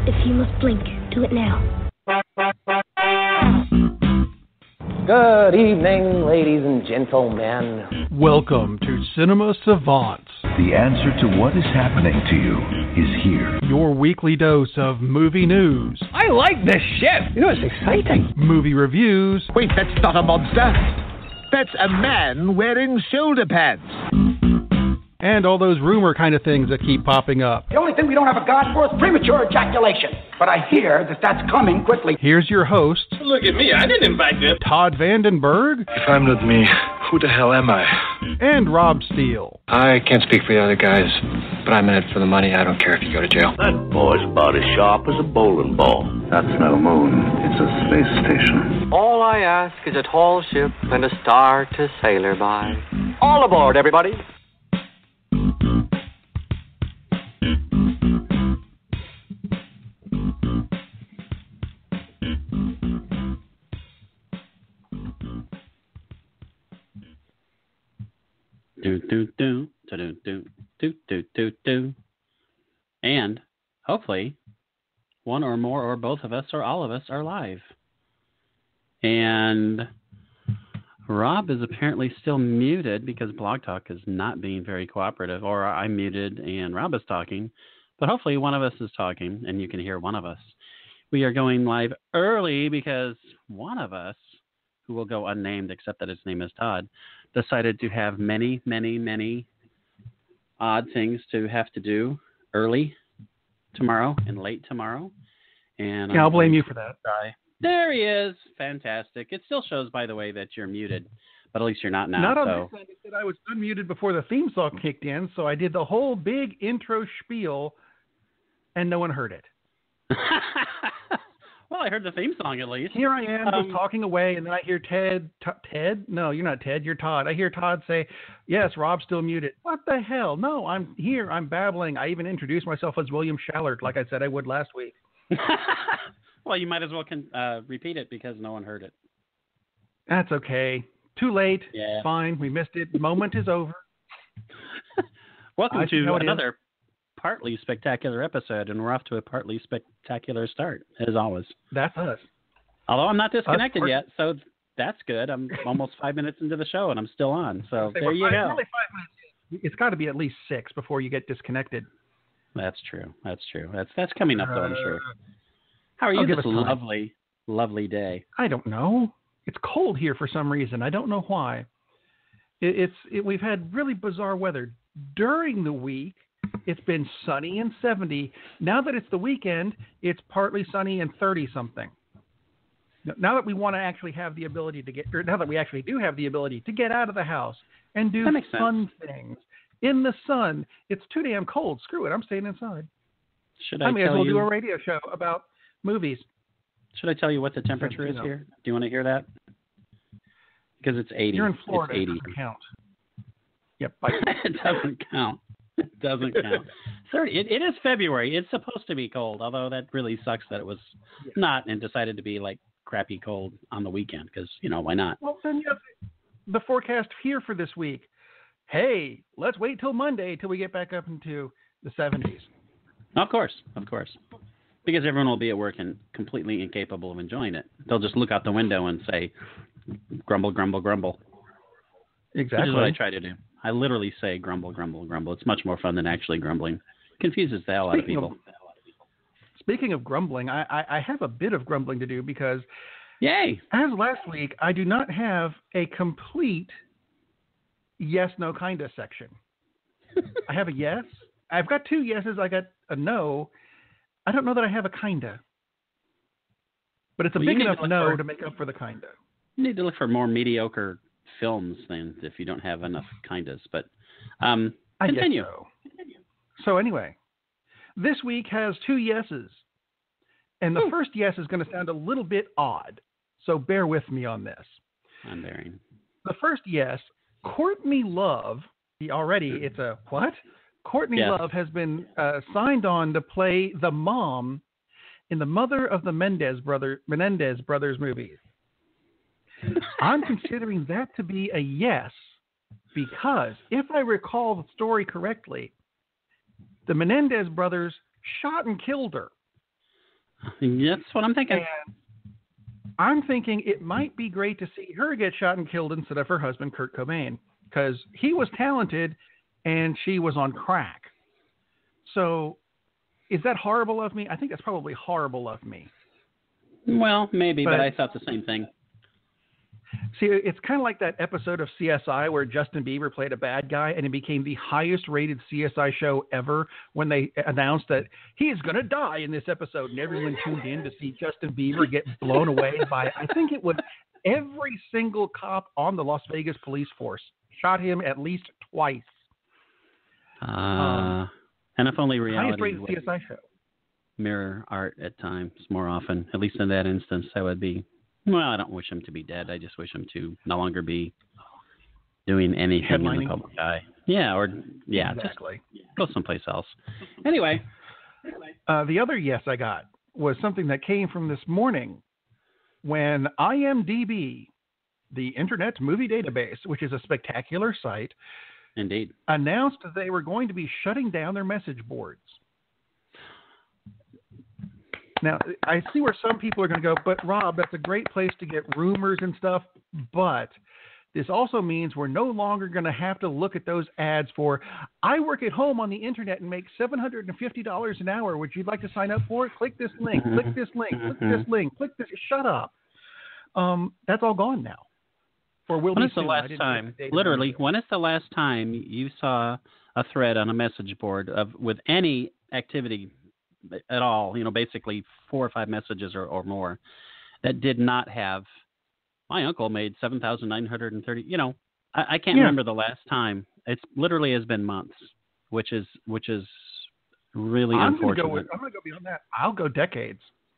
If you must blink, do it now. Good evening, ladies and gentlemen. Welcome to Cinema Savants. The answer to what is happening to you is here. Your weekly dose of movie news. I like this shit. You know, it's exciting. Movie reviews. Wait, that's not a monster. That's a man wearing shoulder pads. And all those rumor kind of things that keep popping up. The only thing we don't have a god for is premature ejaculation. But I hear that that's coming quickly. Here's your host. Look at me, I didn't invite them. Todd Vandenberg. If I'm not me, who the hell am I? And Rob Steele. I can't speak for the other guys, but I'm in it for the money. I don't care if you go to jail. That boy's about as sharp as a bowling ball. That's no moon. It's a space station. All I ask is a tall ship and a star to sail her by. All aboard, everybody. Do. And hopefully one or more or both of us or all of us are live. And Rob is apparently still muted because Blog Talk is not being very cooperative, or I'm muted and Rob is talking, but hopefully one of us is talking and you can hear one of us. We are going live early because one of us, who will go unnamed except that his name is Todd, decided to have many odd things to have to do early tomorrow and late tomorrow. And yeah, I'll blame you for that. There he is. Fantastic. It still shows, by the way, that you're muted, but at least you're not now. Not on this end. It said I was unmuted before the theme song kicked in, so I did the whole big intro spiel, and no one heard it. Well, I heard the theme song at least. Here I am, just talking away, and then I hear Ted? No, you're not Ted. You're Todd. I hear Todd say, yes, Rob's still muted. What the hell? No, I'm here. I'm babbling. I even introduced myself as William Shallard, like I said I would last week. Well, you might as well repeat it because no one heard it. That's okay. Too late. Yeah. Fine. We missed it. The moment is over. Welcome to another partly spectacular episode, and we're off to a partly spectacular start, as always. That's us. Although I'm not disconnected yet, so that's good. I'm almost 5 minutes into the show, and I'm still on. So there you go. Only 5 minutes. It's got to be at least 6 before you get disconnected. That's true. That's coming up, though, I'm sure. How are you this lovely day? I don't know. It's cold here for some reason. I don't know why. We've had really bizarre weather. During the week, it's been sunny and 70. Now that it's the weekend, it's partly sunny and 30-something. Now that we want to actually have the ability now that we actually do have the ability to get out of the house and do fun things in the sun, it's too damn cold. Screw it. I'm staying inside. I may as well do a radio show about movies. Should I tell you what the temperature is here? Do you want to hear that? Because it's 80. You're in Florida. It's 80. It doesn't count. Yep. It doesn't count. It doesn't count. 30. It is February. It's supposed to be cold, although that really sucks that it was not and decided to be like crappy cold on the weekend because, why not? Well, then you have the forecast here for this week. Hey, let's wait till Monday till we get back up into the 70s. Of course. Because everyone will be at work and completely incapable of enjoying it. They'll just look out the window and say, grumble, grumble, grumble. Exactly. Which is what I try to do. I literally say grumble, grumble, grumble. It's much more fun than actually grumbling. Confuses the hell out of people. Speaking of grumbling, I have a bit of grumbling to do because, yay! As last week, I do not have a complete yes, no, kinda section. I have a yes. I've got 2 yeses. I got a no. I don't know that I have a kinda. But it's a big enough no to make up for the kinda. You need to look for more mediocre films than if you don't have enough kindas. But continue. So anyway, this week has 2 yeses. And the first yes is going to sound a little bit odd. So bear with me on this. I'm bearing. The first yes, Courtney Love, it's a what? Courtney Love has been signed on to play the mom in the mother of the Menendez brothers movies. I'm considering that to be a yes because if I recall the story correctly, the Menendez brothers shot and killed her. That's what I'm thinking. And I'm thinking it might be great to see her get shot and killed instead of her husband, Kurt Cobain, because he was talented and she was on crack. So is that horrible of me? I think that's probably horrible of me. Well, maybe, but I thought the same thing. See, it's kind of like that episode of CSI where Justin Bieber played a bad guy and it became the highest rated CSI show ever when they announced that he is going to die in this episode, and everyone tuned in to see Justin Bieber get blown away by, I think it was every single cop on the Las Vegas police force shot him at least twice. And if only reality highest rated CSI show. Mirror art at times more often, at least in that instance, that would be. Well, I don't wish him to be dead. I just wish him to no longer be doing anything in the public eye. Yeah, exactly. Just go someplace else. Anyway. The other yes I got was something that came from this morning when IMDb, the Internet Movie Database, which is a spectacular site, indeed, announced that they were going to be shutting down their message boards. Now, I see where some people are going to go, but Rob, that's a great place to get rumors and stuff, but this also means we're no longer going to have to look at those ads for, I work at home on the internet and make $750 an hour. Would you like to sign up for it? Click this link, click this link, click this link, click this. Shut up. That's all gone now. When is the last time, literally, when is the last time you saw a thread on a message board with any activity at all, basically 4 or 5 messages or more, that did not have, my uncle made $7,930, I can't remember the last time. It's literally has been months, which is really unfortunate. I'm going to go beyond that. I'll go decades.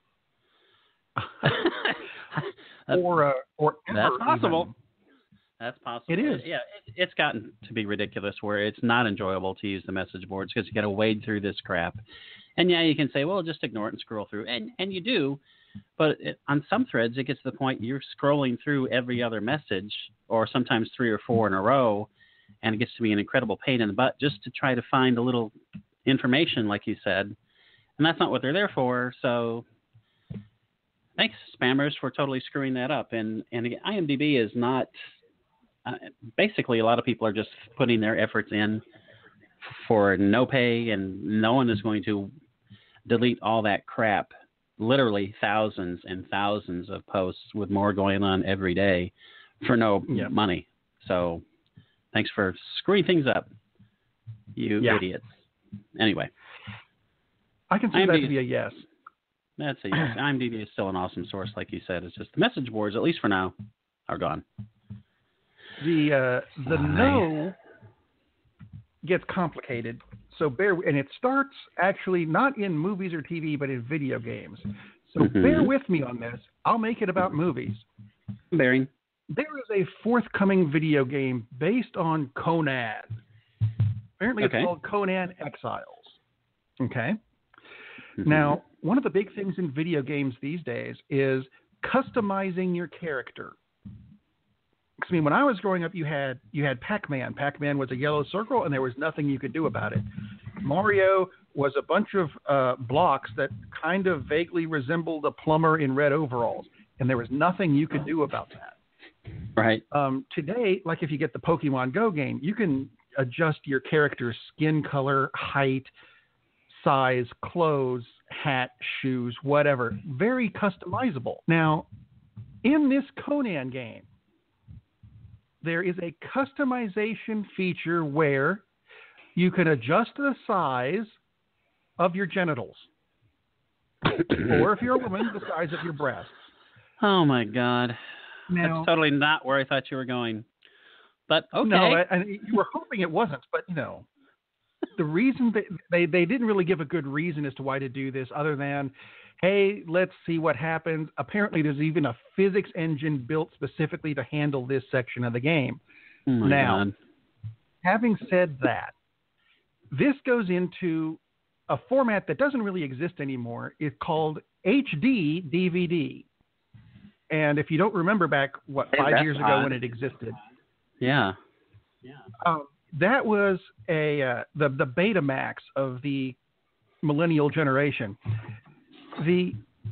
or ever. That's possible. Even. That's possible. It is. Yeah, it's gotten to be ridiculous where it's not enjoyable to use the message boards because you got to wade through this crap. And yeah, you can say, well, just ignore it and scroll through. And you do. But on some threads, it gets to the point you're scrolling through every other message or sometimes 3 or 4 in a row. And it gets to be an incredible pain in the butt just to try to find a little information, like you said. And that's not what they're there for. So thanks, spammers, for totally screwing that up. And again, IMDb is not basically a lot of people are just putting their efforts in for no pay, and no one is going to delete all that crap. Literally thousands and thousands of posts with more going on every day for no money. So thanks for screwing things up, you idiots. Anyway. I consider that to be a yes. That's a yes. IMDb is still an awesome source, like you said. It's just the message boards, at least for now, are gone. The no gets complicated, so and it starts actually not in movies or TV, but in video games. So bear with me on this. I'll make it about movies. Bearing. There is a forthcoming video game based on Conan. Apparently it's called Conan Exiles. Okay? Now, one of the big things in video games these days is customizing your character. I mean, when I was growing up, you had Pac-Man. Pac-Man was a yellow circle, and there was nothing you could do about it. Mario was a bunch of blocks that kind of vaguely resembled a plumber in red overalls, and there was nothing you could do about that. Right. Today, like if you get the Pokemon Go game, you can adjust your character's skin color, height, size, clothes, hat, shoes, whatever. Very customizable. Now, in this Conan game, there is a customization feature where you can adjust the size of your genitals. Or if you're a woman, the size of your breasts. Oh, my God. Now, that's totally not where I thought you were going. But, okay. No, and you were hoping it wasn't, but, the reason they didn't really give a good reason as to why to do this other than, hey, let's see what happens. Apparently, there's even a physics engine built specifically to handle this section of the game. Oh my God. Having said that, this goes into a format that doesn't really exist anymore. It's called HD DVD. And if you don't remember back, 5 years ago when it existed. Yeah. That was the Betamax of the millennial generation. The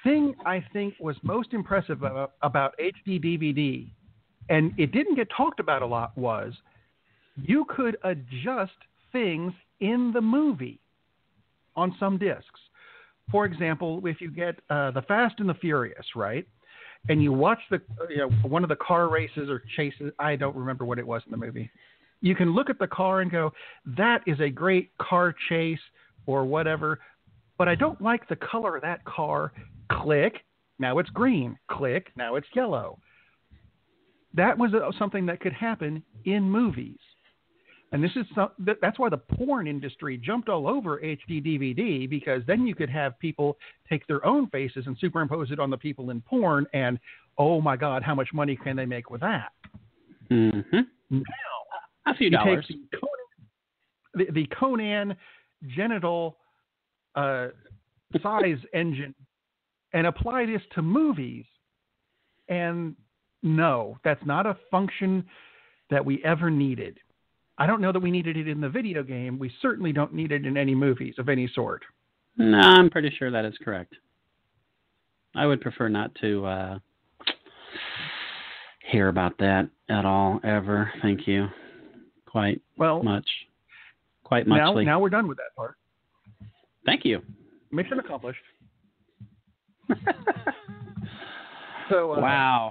thing I think was most impressive about HD DVD, and it didn't get talked about a lot, was you could adjust things in the movie on some discs. For example, if you get The Fast and the Furious, right, and you watch one of the car races or chases, I don't remember what it was in the movie. You can look at the car and go, that is a great car chase or whatever, but I don't like the color of that car. Click, now it's green. Click, now it's yellow. That was something that could happen in movies. And this is that's why the porn industry jumped all over HD DVD, because then you could have people take their own faces and superimpose it on the people in porn, and oh my God, how much money can they make with that? Mm-hmm. Now, a few dollars. Take the Conan genital size engine and apply this to movies, and no, that's not a function that we ever needed. I don't know that we needed it in the video game. We certainly don't need it in any movies of any sort. No, I'm pretty sure that is correct. I would prefer not to hear about that at all, ever. Thank you. Quite muchly. Now we're done with that part. Thank you. Mission accomplished. So wow.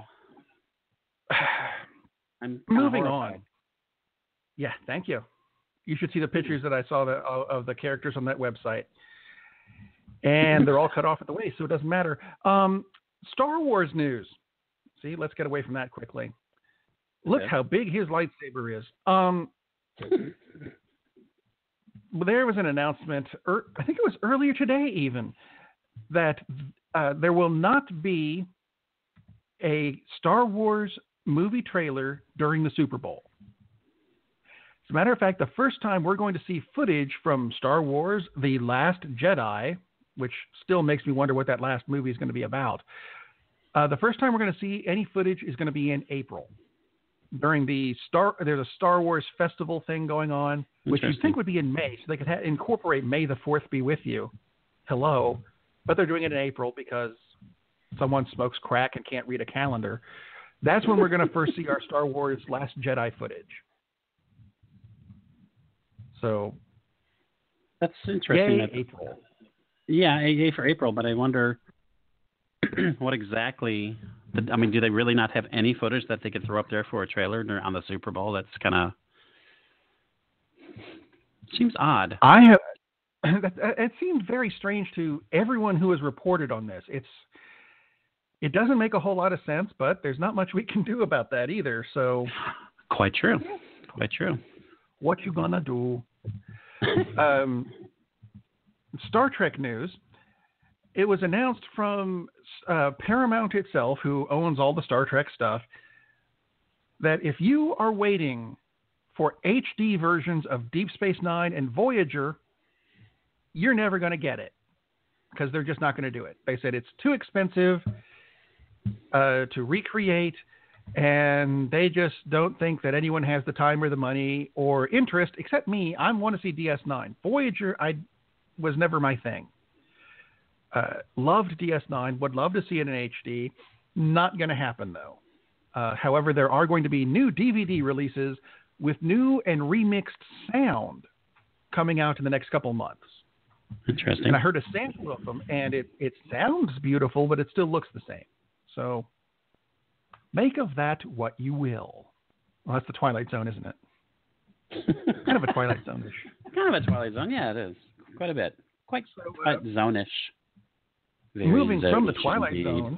I'm moving horrified. on. Yeah, thank you. You should see the pictures that I saw of the characters on that website. And they're all cut off at the waist, so it doesn't matter. Star Wars news. See, let's get away from that quickly. Look how big his lightsaber is. There was an announcement, I think it was earlier today even, that there will not be a Star Wars movie trailer during the Super Bowl. As a matter of fact, the first time we're going to see footage from Star Wars The Last Jedi, which still makes me wonder what that last movie is going to be about. The first time we're going to see any footage is going to be in April. During there's a Star Wars festival thing going on, which you'd think would be in May, so they could incorporate May the 4th be with you. Hello. But they're doing it in April because someone smokes crack and can't read a calendar. That's when we're going to first see our Star Wars Last Jedi footage. So that's interesting. Yay, April. Yeah, yay for April, but I wonder what exactly. Do they really not have any footage that they could throw up there for a trailer on the Super Bowl? That's kind of seems odd. It seems very strange to everyone who has reported on this. It doesn't make a whole lot of sense, but there's not much we can do about that either. So quite true. Quite true. What you gonna do? Star Trek news. It was announced from Paramount itself, who owns all the Star Trek stuff, that if you are waiting for HD versions of Deep Space Nine and Voyager, you're never going to get it because they're just not going to do it. They said it's too expensive to recreate, and they just don't think that anyone has the time or the money or interest, except me. I want to see DS9. Voyager, was never my thing. Loved DS9, would love to see it in HD. Not going to happen, though. However, there are going to be new DVD releases with new and remixed sound coming out in the next couple months. Interesting. And I heard a sample of them, and it sounds beautiful, but it still looks the same. So make of that what you will. Well, that's the Twilight Zone, isn't it? Kind of a Twilight Zone-ish. Kind of a Twilight Zone, yeah, it is. Quite a bit. Quite zone-ish. Moving from the Twilight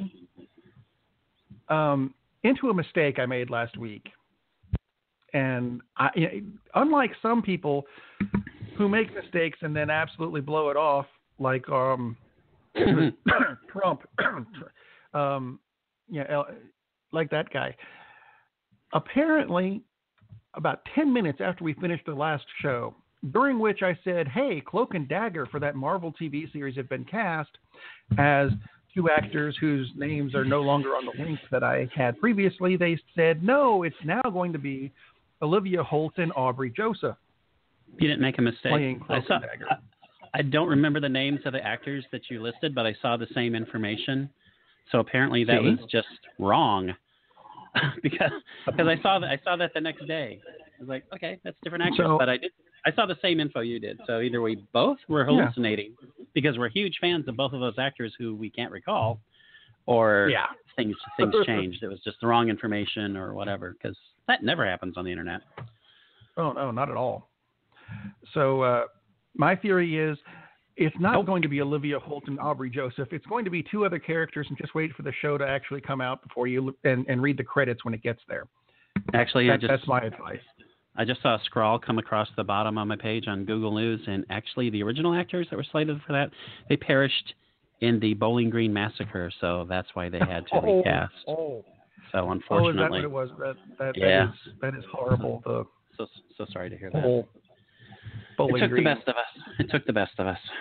Zone into a mistake I made last week. And unlike some people who make mistakes and then absolutely blow it off, like Trump, like that guy. Apparently, about 10 minutes after we finished the last show, during which I said, hey, Cloak and Dagger for that Marvel TV series have been cast as two actors whose names are no longer on the link that I had previously. They said, no, it's now going to be Olivia Holt and Aubrey Joseph. You didn't make a mistake. Playing Cloak and Dagger. I don't remember the names of the actors that you listed, but I saw the same information. So apparently that was just wrong because I saw that the next day. I was like, okay, that's different actors, but I saw the same info you did. So either we both were hallucinating because we're huge fans of both of those actors who we can't recall, or things changed. It was just the wrong information or whatever, because that never happens on the internet. Oh, no, not at all. So my theory is it's not going to be Olivia Holt and Aubrey Joseph. It's going to be two other characters, and just wait for the show to actually come out before you and read the credits when it gets there. Actually, that's my advice. I just saw a scrawl come across the bottom of my page on Google News, and actually the original actors that were slated for that, they perished in the Bowling Green Massacre, so that's why they had to recast. So unfortunately. Is that what it was? That is horrible. So sorry to hear that. It took the best of us. It took the best of us.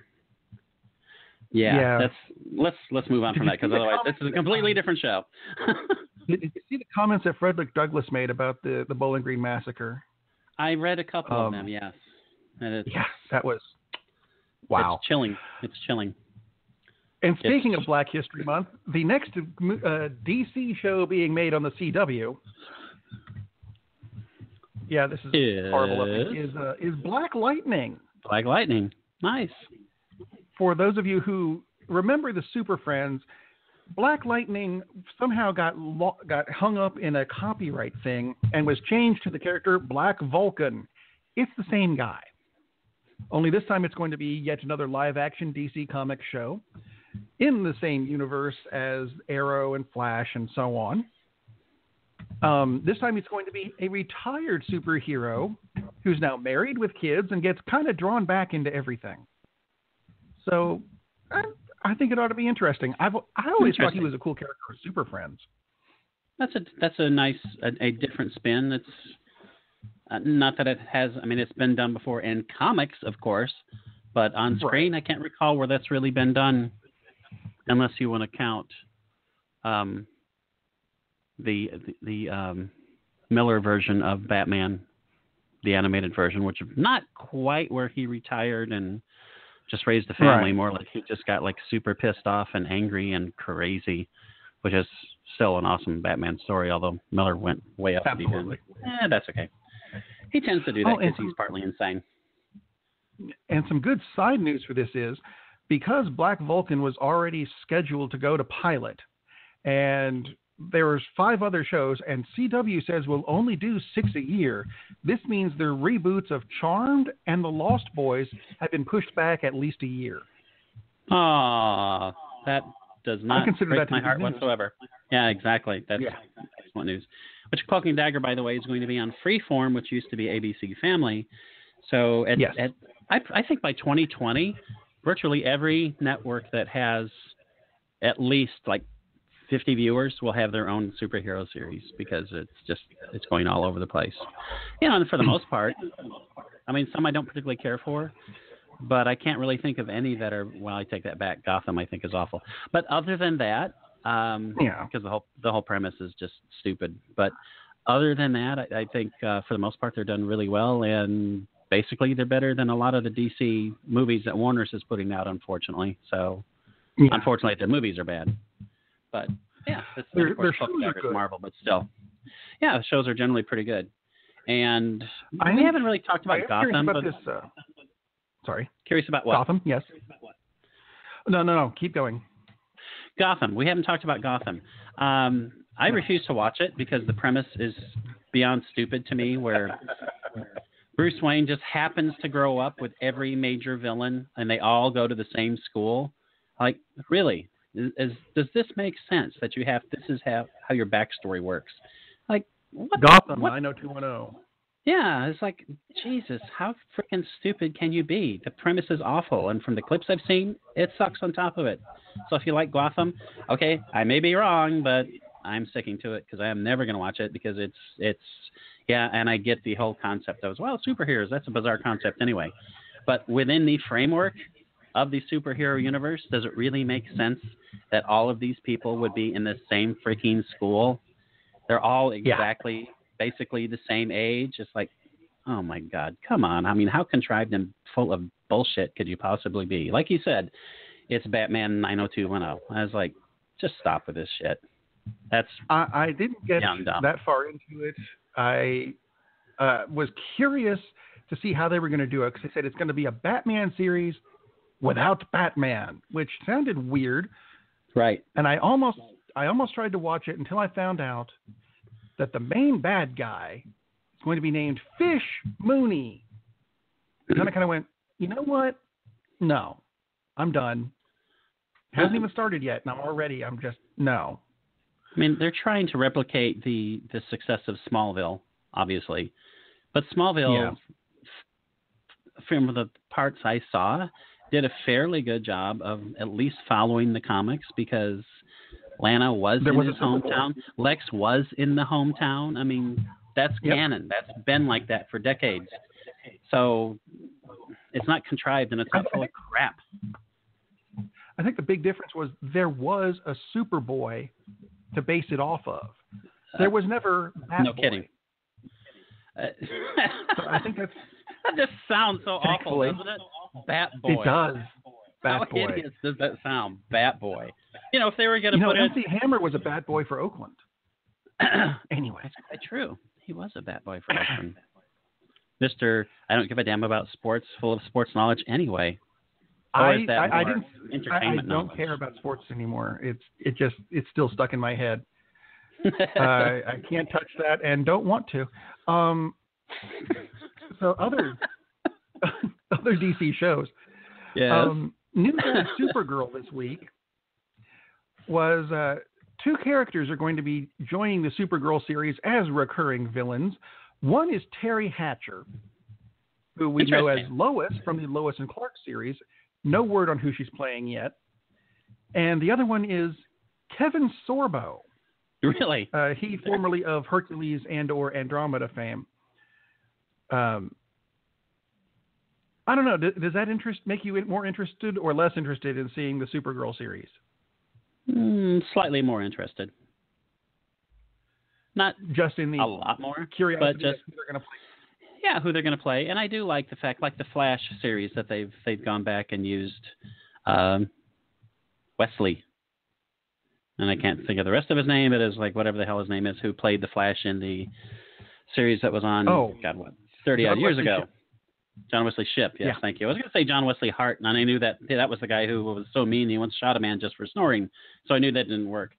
Yeah. Let's move on from that, because otherwise this is a completely different show. Did you see the comments that Frederick Douglass made about the Bowling Green Massacre? I read a couple of them, yes. And that was wow. It's chilling. It's chilling. And speaking of Black History Month, the next DC show being made on the CW, this is horrible looking, is Black Lightning. Black Lightning. Nice. For those of you who remember the Super Friends, Black Lightning somehow got hung up in a copyright thing and was changed to the character Black Vulcan. It's the same guy. Only this time it's going to be yet another live-action DC Comics show in the same universe as Arrow and Flash and so on. This time it's going to be a retired superhero who's now married with kids and gets kind of drawn back into everything. So I think it ought to be interesting. I always thought he was a cool character for Super Friends. That's a nice, a different spin. It's not that it has. I mean, it's been done before in comics, of course, but on screen, I can't recall where that's really been done, unless you want to count the Miller version of Batman, the animated version, which is not quite where he retired and just raised a family. More like he just got like super pissed off and angry and crazy, which is still an awesome Batman story, although Miller went way up the deep end. That's okay. He tends to do that because he's partly insane. And some good side news for this is, because Black Vulcan was already scheduled to go to pilot, and there was 5 other shows, and CW says we'll only do 6 a year. This means their reboots of Charmed and The Lost Boys have been pushed back at least a year. That does not break my heart whatsoever. Yeah, exactly. That's excellent news. Which Cloak and Dagger, by the way, is going to be on Freeform, which used to be ABC Family. So I think by 2020, virtually every network that has at least like 50 viewers will have their own superhero series, because it's going all over the place. And for the most part, I mean, some I don't particularly care for, but I can't really think of any that are, well, I take that back. Gotham, I think, is awful. But other than that, because the whole premise is just stupid. But other than that, I think for the most part, they're done really well, and basically they're better than a lot of the DC movies that Warner's is putting out, unfortunately. So, unfortunately, the movies are bad. But their shows are good. Marvel, but still, the shows are generally pretty good. And we haven't really talked about Gotham. Curious about what? Gotham, yes. No, keep going. Gotham. We haven't talked about Gotham. I refuse to watch it because the premise is beyond stupid to me, where Bruce Wayne just happens to grow up with every major villain, and they all go to the same school. Like, really? Does this make sense that you have, this is how your backstory works? Like, what? Gotham, 90210. Yeah, it's like, Jesus, how freaking stupid can you be? The premise is awful, and from the clips I've seen, it sucks on top of it. So if you like Gotham, okay, I may be wrong, but I'm sticking to it because I am never going to watch it, because it's and I get the whole concept of, well, superheroes, that's a bizarre concept anyway. But within the framework of the superhero universe, does it really make sense that all of these people would be in the same freaking school? They're all exactly, basically the same age. It's like, oh my God, come on. I mean, how contrived and full of bullshit could you possibly be? Like you said, it's Batman 90210. I was like, just stop with this shit. I didn't get that far into it. I was curious to see how they were going to do it, because they said it's going to be a Batman series without Batman, which sounded weird. Right. And I almost tried to watch it until I found out that the main bad guy is going to be named Fish Mooney. And then I kind of went, you know what? No, I'm done. Hasn't even started yet, and I'm just, no. I mean, they're trying to replicate the success of Smallville, obviously. But Smallville, from the parts I saw, did a fairly good job of at least following the comics, because Lana was in his hometown. Lex was in the hometown. I mean, that's canon. That's been like that for decades. So it's not contrived, and it's not full of crap. I think the big difference was there was a Superboy to base it off of. There was never Batboy. No kidding. So I think that just sounds so awful, doesn't it? Batboy. It does. How hideous does that sound? Batboy. You know, if they were going to put MC Hammer was a bad boy for Oakland. Anyway. That's quite true. He was a bad boy for Oakland. Mr. I don't give a damn about sports, full of sports knowledge anyway. I don't care about sports anymore. It's still stuck in my head. I can't touch that and don't want to. So other DC shows. Yes. News on Supergirl this week was 2 characters are going to be joining the Supergirl series as recurring villains. One is Terry Hatcher, who we know as Lois from the Lois and Clark series. No word on who she's playing yet. And the other one is Kevin Sorbo. Really? He formerly of Hercules and or Andromeda fame. I don't know. Does that make you more interested or less interested in seeing the Supergirl series? Slightly more interested. Not just in the a lot more curiosity, but just who they're going to play. Yeah, who they're going to play, and I do like the fact, like the Flash series, that they've gone back and used Wesley, and I can't think of the rest of his name. It is like whatever the hell his name is, who played the Flash in the series that was on 30 odd years ago. John Wesley Shipp, yes, thank you. I was going to say John Wesley Hart, and I knew that was the guy who was so mean he once shot a man just for snoring, so I knew that didn't work.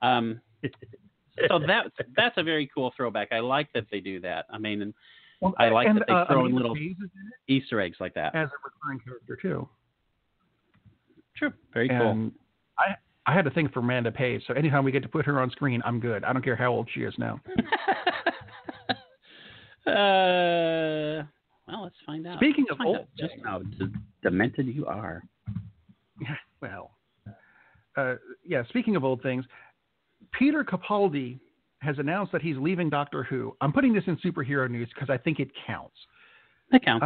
So that's a very cool throwback. I like that they do that. I mean, I like that they throw in little Easter eggs like that. As a recurring character, too. True. Very cool. I had a thing for Amanda Page, so anytime we get to put her on screen, I'm good. I don't care how old she is now. Well, let's find out. Speaking of old, just how demented you are. Well, speaking of old things, Peter Capaldi has announced that he's leaving Doctor Who. I'm putting this in superhero news because I think it counts. It counts.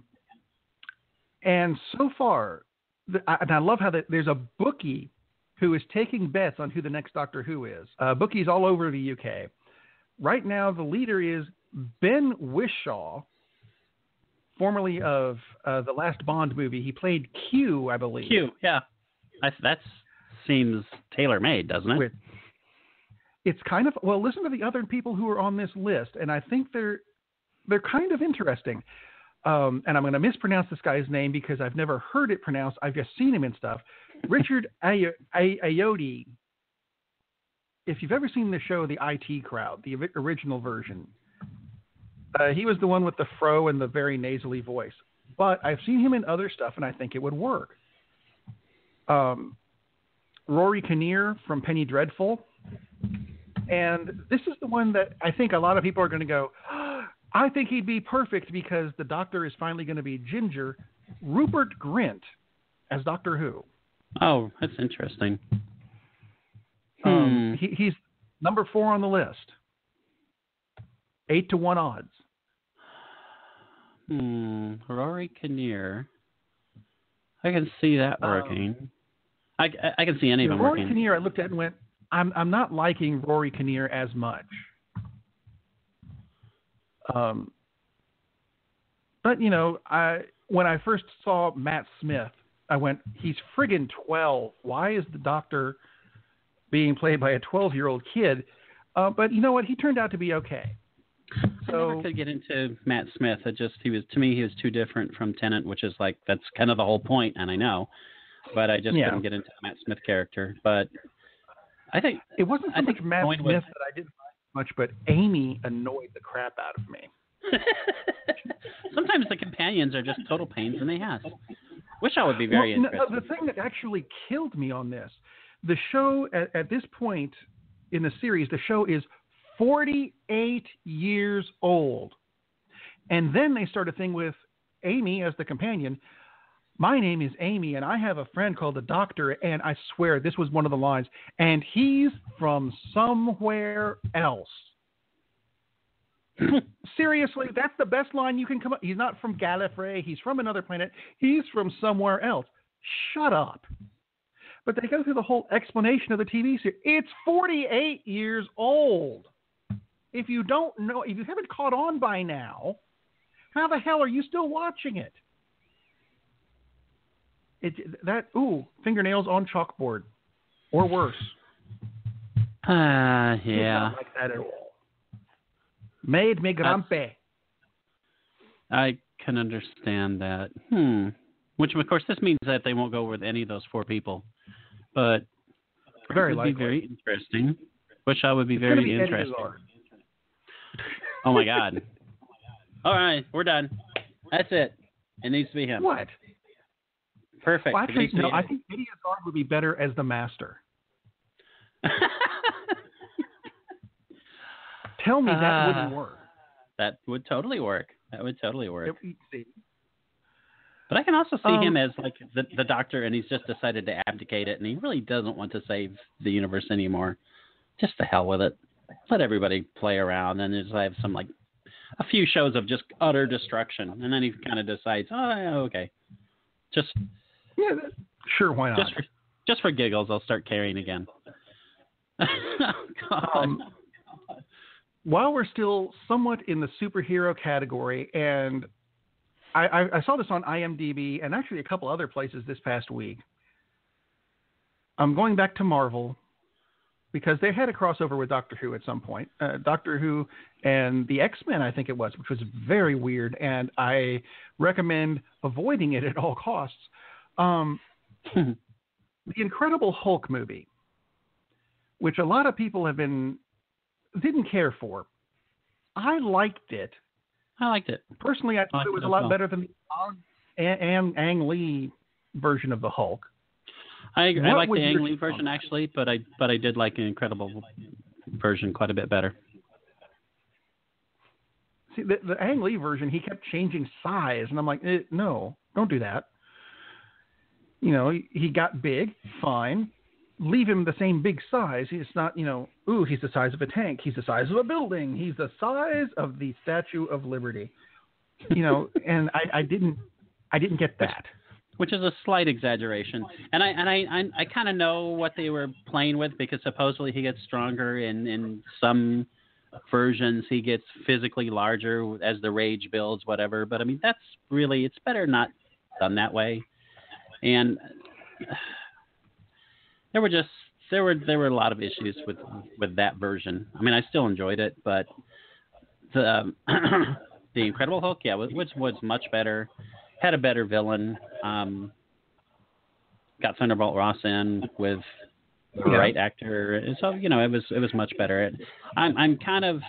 And so far, and I love how there's a bookie who is taking bets on who the next Doctor Who is. Bookies all over the UK. Right now, the leader is Ben Whishaw, formerly of the last Bond movie. He played Q, I believe. Q, yeah. That seems tailor-made, doesn't it? It's kind of, well, listen to the other people who are on this list, and I think they're kind of interesting. And I'm going to mispronounce this guy's name because I've never heard it pronounced. I've just seen him and stuff. Richard Ayoade. If you've ever seen the show The IT Crowd, the original version, he was the one with the fro and the very nasally voice. But I've seen him in other stuff, and I think it would work. Rory Kinnear from Penny Dreadful. And this is the one that I think a lot of people are going to go, I think he'd be perfect because the Doctor is finally going to be ginger. Rupert Grint as Doctor Who. Oh, that's interesting. He's number 4 on the list. 8-1 odds. Rory Kinnear. I can see that working. I can see any of them working. Rory Kinnear, I looked at and went, I'm not liking Rory Kinnear as much. But, you know, when I first saw Matt Smith, I went, he's friggin' 12. Why is the Doctor being played by a 12-year-old kid? But you know what? He turned out to be okay. So I never could get into Matt Smith. He was too different from Tennant, which is like, that's kind of the whole point, and I know. But I just couldn't get into the Matt Smith character. But I think it wasn't so much Matt Smith that I didn't like much, but Amy annoyed the crap out of me. Sometimes the companions are just total pains in the ass. Wish I would be very interested. The thing that actually killed me on this, the show at this point in the series, the show is 48 years old. And then they start a thing with Amy as the companion. My name is Amy, and I have a friend called the Doctor, and I swear this was one of the lines, and he's from somewhere else. Seriously, that's the best line you can come up. He's not from Gallifrey. He's from another planet. He's from somewhere else. Shut up. But they go through the whole explanation of the TV series. It's 48 years old. If you don't know, if you haven't caught on by now, how the hell are you still watching it? Fingernails on chalkboard, or worse. Yeah. Not like that at all. Made me grumpy. I can understand that. Which, of course, this means that they won't go with any of those 4 people. But very it would likely. be very interesting. Wish I would be very interesting. Oh, my God. All right, we're done. That's it. It needs to be him. What? Perfect. Well, actually, no, I think Eddie Izzard would be better as the Master. Tell me that wouldn't work. That would totally work. But I can also see him as like the Doctor, and he's just decided to abdicate it, and he really doesn't want to save the universe anymore. Just the hell with it. Let everybody play around, and just have some, like, a few shows of just utter destruction, and then he kind of decides, okay. Sure, why not? Just for giggles, I'll start carrying again. While we're still somewhat in the superhero category, and I saw this on IMDb and actually a couple other places this past week. I'm going back to Marvel because they had a crossover with Doctor Who at some point. Doctor Who and the X-Men, I think it was, which was very weird, and I recommend avoiding it at all costs. The Incredible Hulk movie, which a lot of people didn't care for. I liked it. Personally, I thought it was a lot better than the Ang Lee version of the Hulk. I like the Ang Lee version, actually, but I did like the Incredible version quite a bit better. See, the Ang Lee version, he kept changing size, and I'm like, no, don't do that. You know, he got big, fine. Leave him the same big size. He's not, he's the size of a tank. He's the size of a building. He's the size of the Statue of Liberty. And I didn't get that. Which is a slight exaggeration. And I kind of know what they were playing with, because supposedly he gets stronger in some versions. He gets physically larger as the rage builds, whatever. But I mean, it's better not done that way. And there were a lot of issues with that version. I mean, I still enjoyed it, but the Incredible Hulk, was much better. Had a better villain. Got Thunderbolt Ross in with the right actor, and so it was much better. I'm kind of.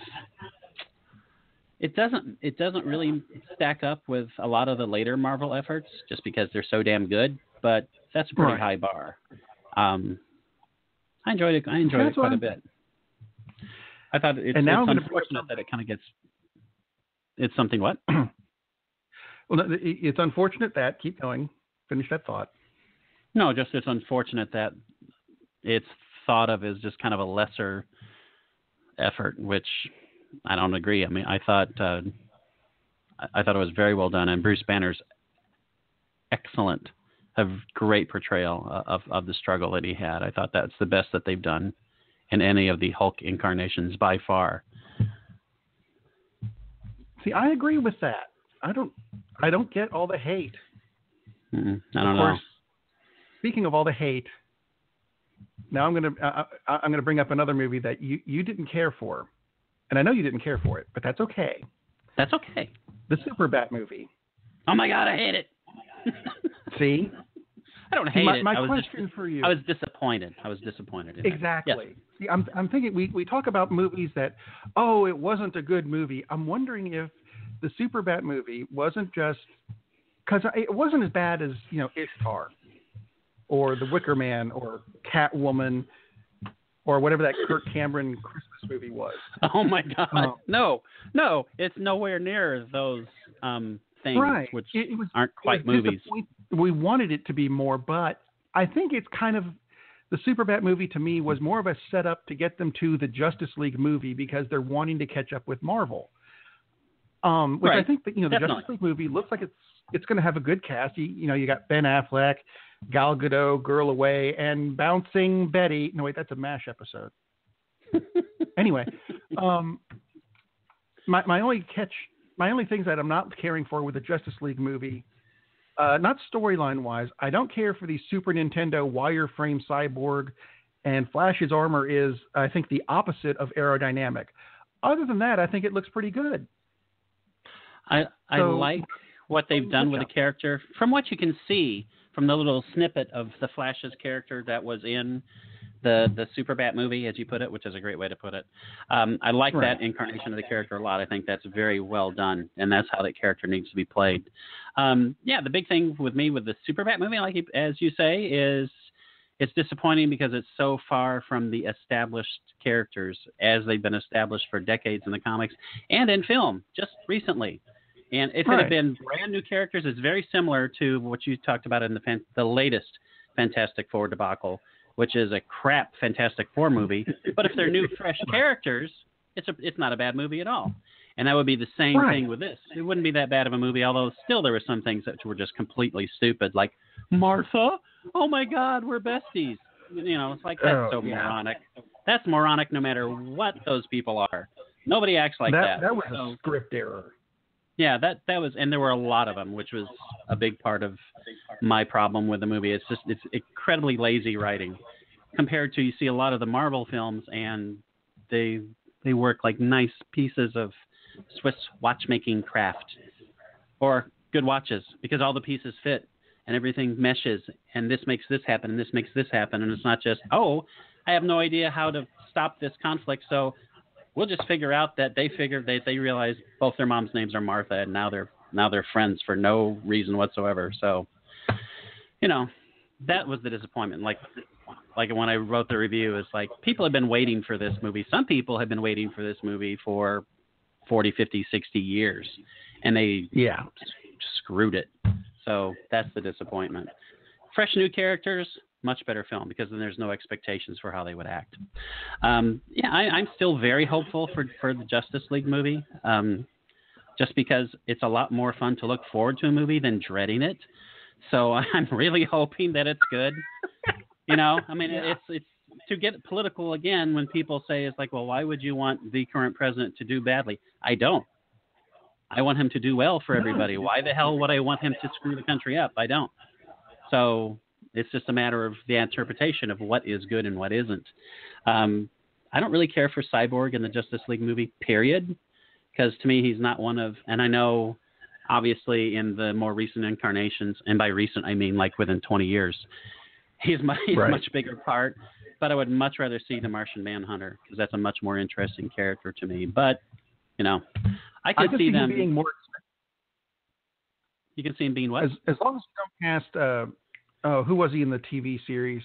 It doesn't really stack up with a lot of the later Marvel efforts, just because they're so damn good. But that's a pretty high bar. I enjoyed it. It quite a bit. I thought it's unfortunate that it kind of gets. It's something what? Well, it's unfortunate that. Keep going. Finish that thought. No, just it's unfortunate that it's thought of as just kind of a lesser effort, which I don't agree. I mean, I thought it was very well done, and Bruce Banner's excellent, a great portrayal of the struggle that he had. I thought that's the best that they've done in any of the Hulk incarnations by far. See, I agree with that. I don't get all the hate. I don't of know. Course, speaking of all the hate, now I'm gonna bring up another movie that you didn't care for, and I know you didn't care for it, but that's okay. That's okay. The Superbat movie. Oh my God, I hate it. See? I don't hate it. My question for you. I was disappointed. In exactly. Yes. See, I'm thinking we talk about movies that, it wasn't a good movie. I'm wondering if the Superbat movie wasn't just because it wasn't as bad as Ishtar, or The Wicker Man, or Catwoman, or whatever that Kirk Cameron Christmas movie was. Oh my God! No, it's nowhere near those things, right. which it was, aren't quite movies. We wanted it to be more, but I think it's kind of the Superbat movie to me was more of a setup to get them to the Justice League movie because they're wanting to catch up with Marvel. Which right. I think that the Justice League movie looks like it's going to have a good cast. You got Ben Affleck, Gal Gadot, Girl Away, and Bouncing Betty. No, wait, that's a MASH episode. Anyway, my only things that I'm not caring for with the Justice League movie, not storyline wise, I don't care for the Super Nintendo wireframe cyborg, and Flash's armor is, I think, the opposite of aerodynamic. Other than that, I think it looks pretty good. I like what they've done with the character. From what you can see from the little snippet of the Flash's character that was in the Superbat movie, as you put it, which is a great way to put it. I like that incarnation of the character a lot. I think that's very well done, and that's how that character needs to be played. The big thing with me with the Superbat movie, like as you say, is it's disappointing because it's so far from the established characters as they've been established for decades in the comics and in film just recently. And if it had been brand new characters, it's very similar to what you talked about in the latest Fantastic Four debacle, which is a crap Fantastic Four movie. But if they're new, fresh characters, it's not a bad movie at all. And that would be the same thing with this. It wouldn't be that bad of a movie, although still there were some things that were just completely stupid, like Martha. Oh my God, we're besties. It's like that's moronic. That's moronic no matter what those people are. Nobody acts like that. That was a script error. Yeah, that was, and there were a lot of them, which was a big part of my problem with the movie. It's incredibly lazy writing compared to, you see a lot of the Marvel films, and they work like nice pieces of Swiss watchmaking craft or good watches because all the pieces fit and everything meshes, and this makes this happen and this makes this happen, and it's not just, I have no idea how to stop this conflict, so we'll just figure out that they realize both their moms' names are Martha, and now they're friends for no reason whatsoever. So, that was the disappointment. Like when I wrote the review, it's like people have been waiting for this movie. Some people have been waiting for this movie for 40, 50, 60 years, and they screwed it. So that's the disappointment. Fresh new characters, much better film because then there's no expectations for how they would act. I'm still very hopeful for the Justice League movie, just because it's a lot more fun to look forward to a movie than dreading it. So I'm really hoping that it's good. It's to get political again when people say it's like, well, why would you want the current president to do badly? I don't. I want him to do well for everybody. Why the hell would I want him to screw the country up? I don't. So it's just a matter of the interpretation of what is good and what isn't. I don't really care for Cyborg in the Justice League movie, period, because to me he's not one of, and I know obviously in the more recent incarnations, and by recent I mean like within 20 years, he's a much bigger part, but I would much rather see the Martian Manhunter because that's a much more interesting character to me. But, I could see them being more. You can see him being what? As long as you don't cast, who was he in the TV series?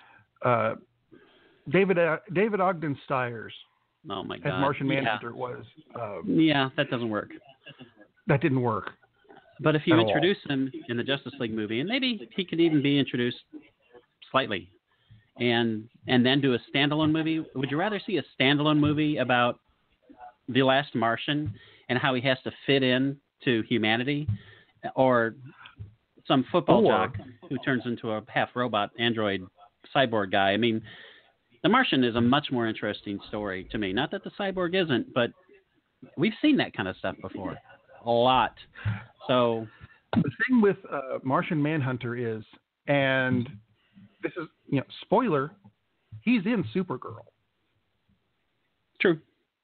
David Ogden Stiers. Oh my God! As Martian Manhunter was. That doesn't work. That didn't work. But if you introduce him in the Justice League movie, and maybe he could even be introduced slightly, and then do a standalone movie. Would you rather see a standalone movie about the last Martian and how he has to fit in to humanity, or some football jock who turns into a half robot android cyborg guy? I mean, the Martian is a much more interesting story to me. Not that the cyborg isn't, but we've seen that kind of stuff before. a lot. So the thing with Martian Manhunter is, and this is, spoiler, he's in Supergirl. True.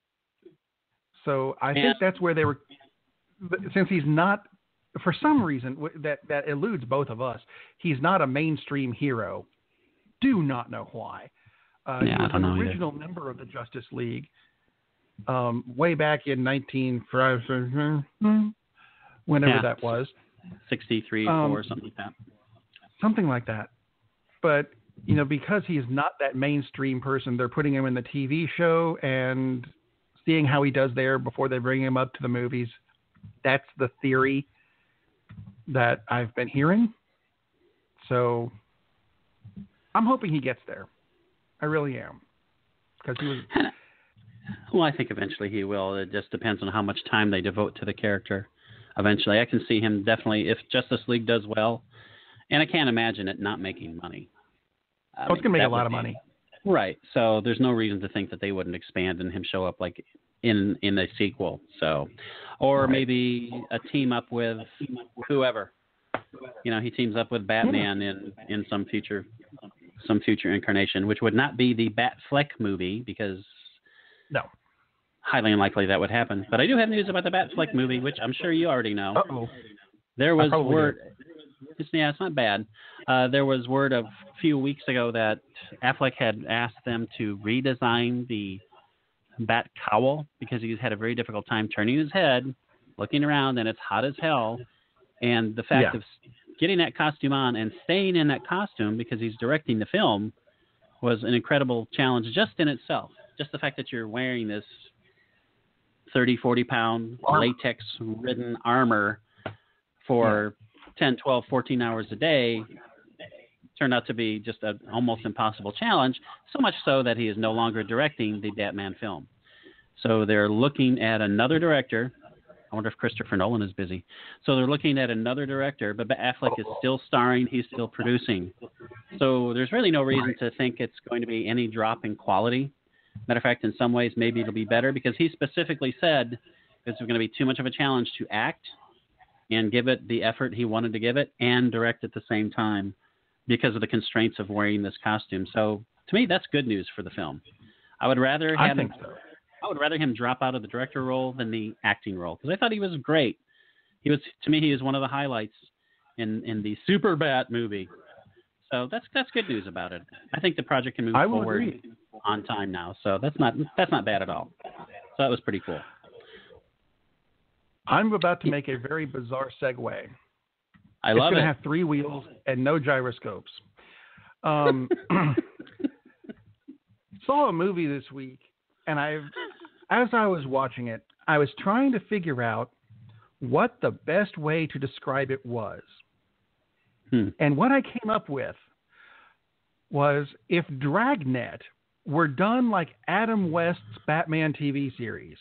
So I think that's where they were, since he's not, for some reason, that eludes both of us, he's not a mainstream hero. Do not know why. He was an original member of the Justice League way back in whenever that was. 63, 4, something like that. Something like that. But, because he is not that mainstream person, they're putting him in the TV show and seeing how he does there before they bring him up to the movies. That's the theory that I've been hearing. So I'm hoping he gets there. I really am. Because he was... Well, I think eventually he will. It just depends on how much time they devote to the character. Eventually, I can see him definitely, if Justice League does well, and I can't imagine it not making money. It's going to make a lot of money. Right. So there's no reason to think that they wouldn't expand and him show up like in a sequel. So, or maybe a team up with whoever. He teams up with Batman in some future incarnation, which would not be the Batfleck movie because highly unlikely that would happen. But I do have news about the Batfleck movie, which I'm sure you already know. Uh-oh. There was word. It's not bad. There was word a few weeks ago that Affleck had asked them to redesign the Bat cowl because he's had a very difficult time turning his head, looking around, and it's hot as hell. And the fact of getting that costume on and staying in that costume because he's directing the film was an incredible challenge just in itself. Just the fact that you're wearing this 30, 40-pound latex-ridden armor for 10, 12, 14 hours a day turned out to be just an almost impossible challenge, so much so that he is no longer directing the Batman film. So they're looking at another director. I wonder if Christopher Nolan is busy. So they're looking at another director, but Affleck is still starring. He's still producing. So there's really no reason to think it's going to be any drop in quality. Matter of fact, in some ways, maybe it'll be better because he specifically said it's going to be too much of a challenge to act and give it the effort he wanted to give it and direct at the same time because of the constraints of wearing this costume. So to me, that's good news for the film. I would rather him drop out of the director role than the acting role because I thought he was great. He was one of the highlights in the Super Bat movie. So that's good news about it. I think the project can move forward on time now. So that's not bad at all. So that was pretty cool. I'm about to make a very bizarre segue. I love it. It's going to have 3 wheels and no gyroscopes. Saw a movie this week, and as I was watching it, I was trying to figure out what the best way to describe it was. And what I came up with was if Dragnet were done like Adam West's Batman TV series.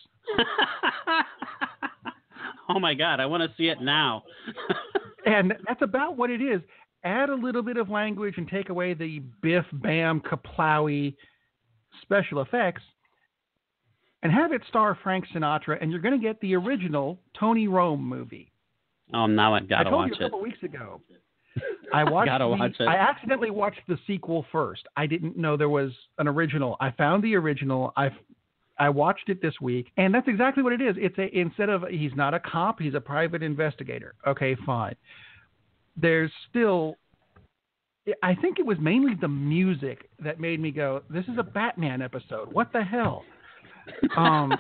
Oh, my God. I want to see it now. And that's about what it is. Add a little bit of language and take away the biff, bam, kaplowy special effects and have it star Frank Sinatra, and you're going to get the original Tony Rome movie. Oh, now I've got to watch it. I told you a couple weeks ago. I accidentally watched the sequel first. I didn't know there was an original. I found the original. I watched it this week, and that's exactly what it is. Instead of he's not a cop, he's a private investigator. Okay, fine. There's still, I think it was mainly the music that made me go, this is a Batman episode. What the hell? And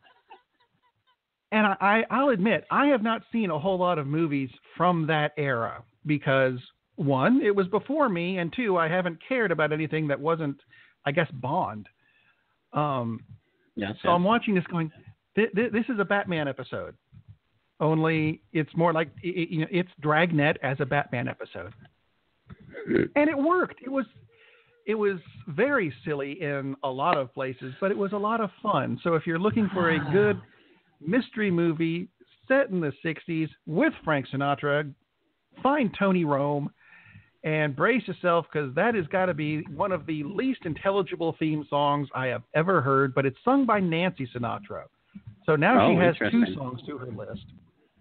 I'll admit, I have not seen a whole lot of movies from that era because, 1, it was before me, and 2, I haven't cared about anything that wasn't, I guess, Bond. So I'm watching this going, this is a Batman episode. Only it's more like, it's Dragnet as a Batman episode. And it worked. It was very silly in a lot of places, but it was a lot of fun. So if you're looking for a good mystery movie set in the 60s with Frank Sinatra, find Tony Rome and brace yourself because that has got to be one of the least intelligible theme songs I have ever heard, but it's sung by Nancy Sinatra. So now she has 2 songs to her list.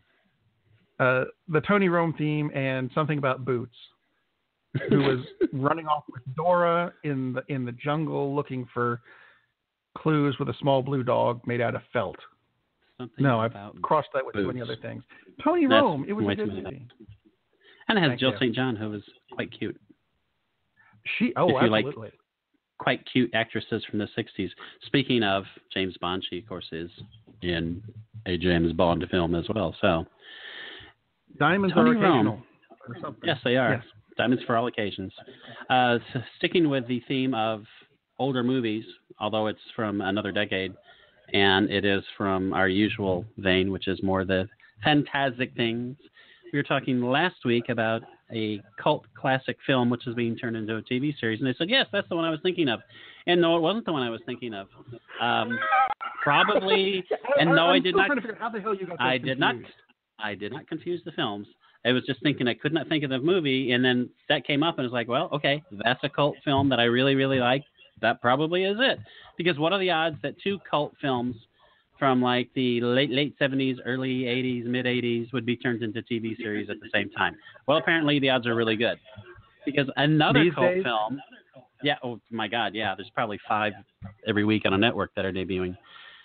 the Tony Rome theme and something about Boots, who was running off with Dora in the jungle looking for clues with a small blue dog made out of felt. I've crossed that with too many other things. Tony Rome, it was a good movie. And it has Jill St. John, who was quite cute. Absolutely. Like quite cute actresses from the 60s. Speaking of James Bond, she, of course, is in a James Bond film as well. So diamonds Tony are occasional. Rome. Yes, they are. Yes. Diamonds for all occasions. So sticking with the theme of older movies, although it's from another decade, and it is from our usual vein, which is more the fantastic things. We were talking last week about a cult classic film which is being turned into a TV series, and I said, yes, that's the one I was thinking of. And no, it wasn't the one I was thinking of. Probably, and no, I did not. How the hell you got I did not confuse the films. I was just thinking I could not think of the movie, and then that came up, and I was like, well, okay, that's a cult film that I really, really like. That probably is it. Because what are the odds that two cult films from like the late 70s, early 80s, mid 80s would be turned into TV series at the same time? Well, apparently the odds are really good. Because another cult film, oh my God, there's probably 5 every week on a network that are debuting.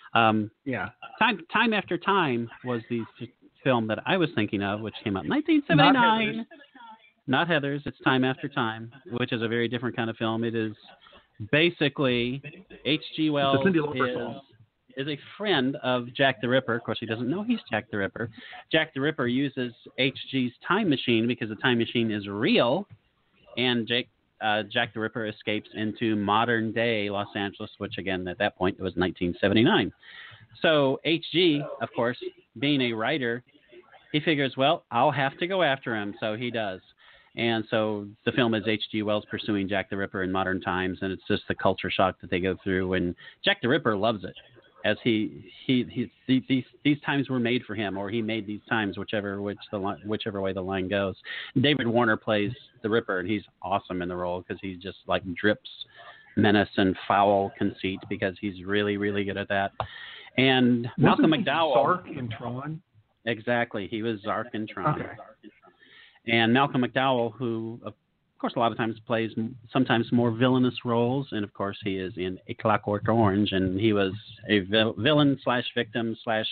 Time After Time was the film that I was thinking of, which came out in 1979. Not Heathers. It's Time After Time, which is a very different kind of film. It is basically H.G. Wells is a friend of Jack the Ripper. Of course, he doesn't know he's Jack the Ripper. Jack the Ripper uses H.G.'s time machine because the time machine is real, and Jack the Ripper escapes into modern day Los Angeles, which again at that point it was 1979. So H.G., of course, being a writer, he figures, well, I'll have to go after him, so he does. And so the film is H.G. Wells pursuing Jack the Ripper in modern times, and it's just the culture shock that they go through. And Jack the Ripper loves it, as these times were made for him, or he made these times, whichever way the line goes. David Warner plays the Ripper, and he's awesome in the role because he just like drips menace and foul conceit because he's really, really good at that. And Malcolm McDowell, Zark in Tron. Exactly, he was Zark in Tron. Okay. And Malcolm McDowell, who, of course, a lot of times plays sometimes more villainous roles. And, of course, he is in A Clockwork Orange. And he was a villain / victim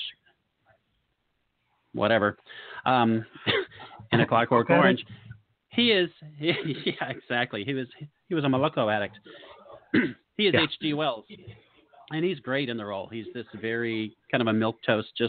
/ whatever in A Clockwork Orange. Exactly. He was a Moloko addict. He is H.G. Wells. And he's great in the role. He's this very kind of a milquetoast, just...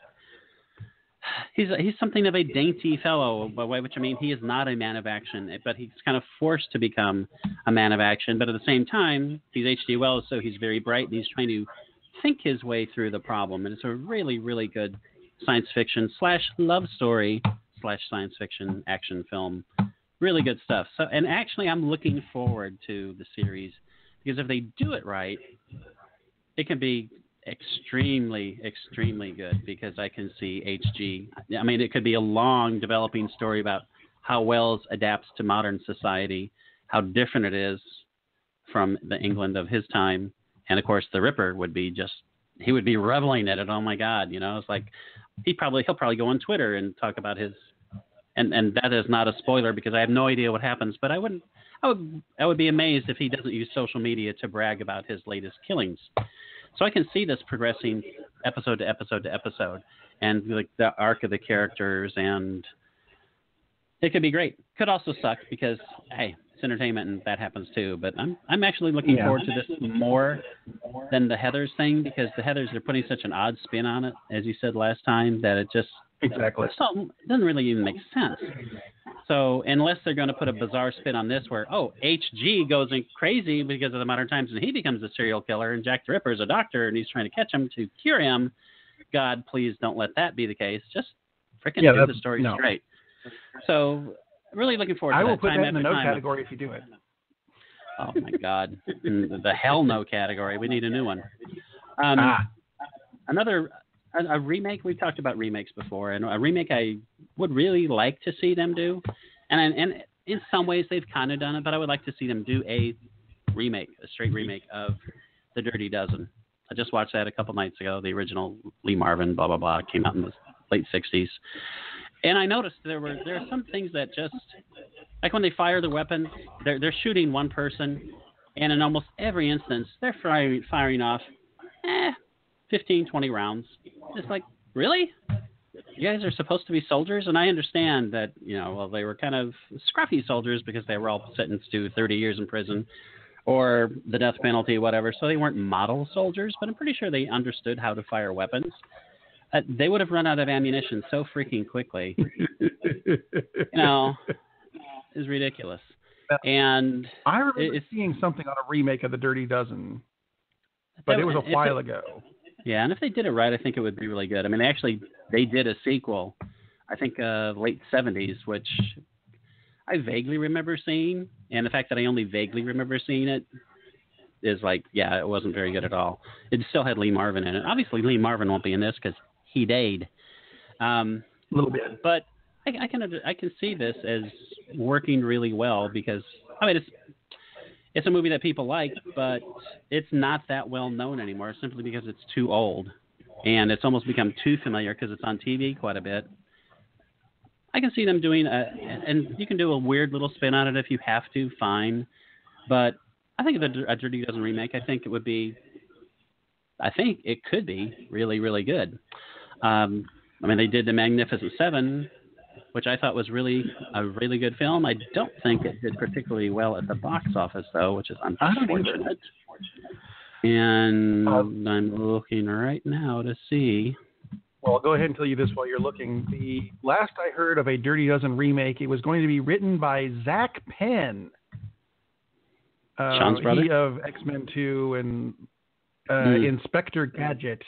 He's something of a dainty fellow, which I mean, he is not a man of action, but he's kind of forced to become a man of action. But at the same time, he's H.G. Wells, so he's very bright, and he's trying to think his way through the problem. And it's a really, really good science fiction / love story / science fiction action film. Really good stuff. So, and actually, I'm looking forward to the series because if they do it right, it can be extremely, extremely good because I can see H.G. I mean, it could be a long developing story about how Wells adapts to modern society, how different it is from the England of his time. And of course, the Ripper would be he would be reveling at it. Oh my God. It's like, he'll probably go on Twitter and talk about his, and that is not a spoiler because I have no idea what happens, but I would be amazed if he doesn't use social media to brag about his latest killings. So I can see this progressing episode to episode to episode, and like the arc of the characters, and it could be great. Could also suck because hey, it's entertainment and that happens too. But I'm actually looking forward to this more than the Heathers thing because the Heathers are putting such an odd spin on it, as you said last time, that it just doesn't really even make sense. So unless they're going to put a bizarre spin on this where, H.G. goes crazy because of the modern times and he becomes a serial killer and Jack the Ripper is a doctor and he's trying to catch him to cure him, God, please don't let that be the case. Just freaking do the story straight. So really looking forward to that. I will put that in the no category if you do it. Oh, my God. The hell no category. We need a new one. A remake, we've talked about remakes before, and a remake I would really like to see them do. And in some ways they've kind of done it, but I would like to see them do a straight remake of The Dirty Dozen. I just watched that a couple nights ago, the original Lee Marvin, blah, blah, blah, came out in the late 60s. And I noticed there are some things that just, like when they fire the weapons, they're shooting one person, and in almost every instance, they're firing off 15, 20 rounds. It's like, really? You guys are supposed to be soldiers? And I understand that, they were kind of scruffy soldiers because they were all sentenced to 30 years in prison or the death penalty, whatever, so they weren't model soldiers, but I'm pretty sure they understood how to fire weapons. They would have run out of ammunition so freaking quickly. It's ridiculous. And I remember seeing something on a remake of The Dirty Dozen, but it was a while ago. Yeah, and if they did it right, I think it would be really good. I mean, they did a sequel, I think late 70s, which I vaguely remember seeing. And the fact that I only vaguely remember seeing it is like, yeah, it wasn't very good at all. It still had Lee Marvin in it. Obviously, Lee Marvin won't be in this because he died. A little bit. But I can see this as working really well because, I mean, it's a movie that people like, but it's not that well known anymore simply because it's too old. And it's almost become too familiar because it's on TV quite a bit. I can see them doing and you can do a weird little spin on it if you have to, fine. But I think a Dirty Dozen remake, I think it could be really, really good. I mean, they did The Magnificent Seven, which I thought was a really good film. I don't think it did particularly well at the box office, though, which is unfortunate. And I'm looking right now to see. Well, I'll go ahead and tell you this while you're looking. The last I heard of a Dirty Dozen remake, it was going to be written by Zach Penn. Sean's brother? He of X-Men 2 and Inspector Gadget.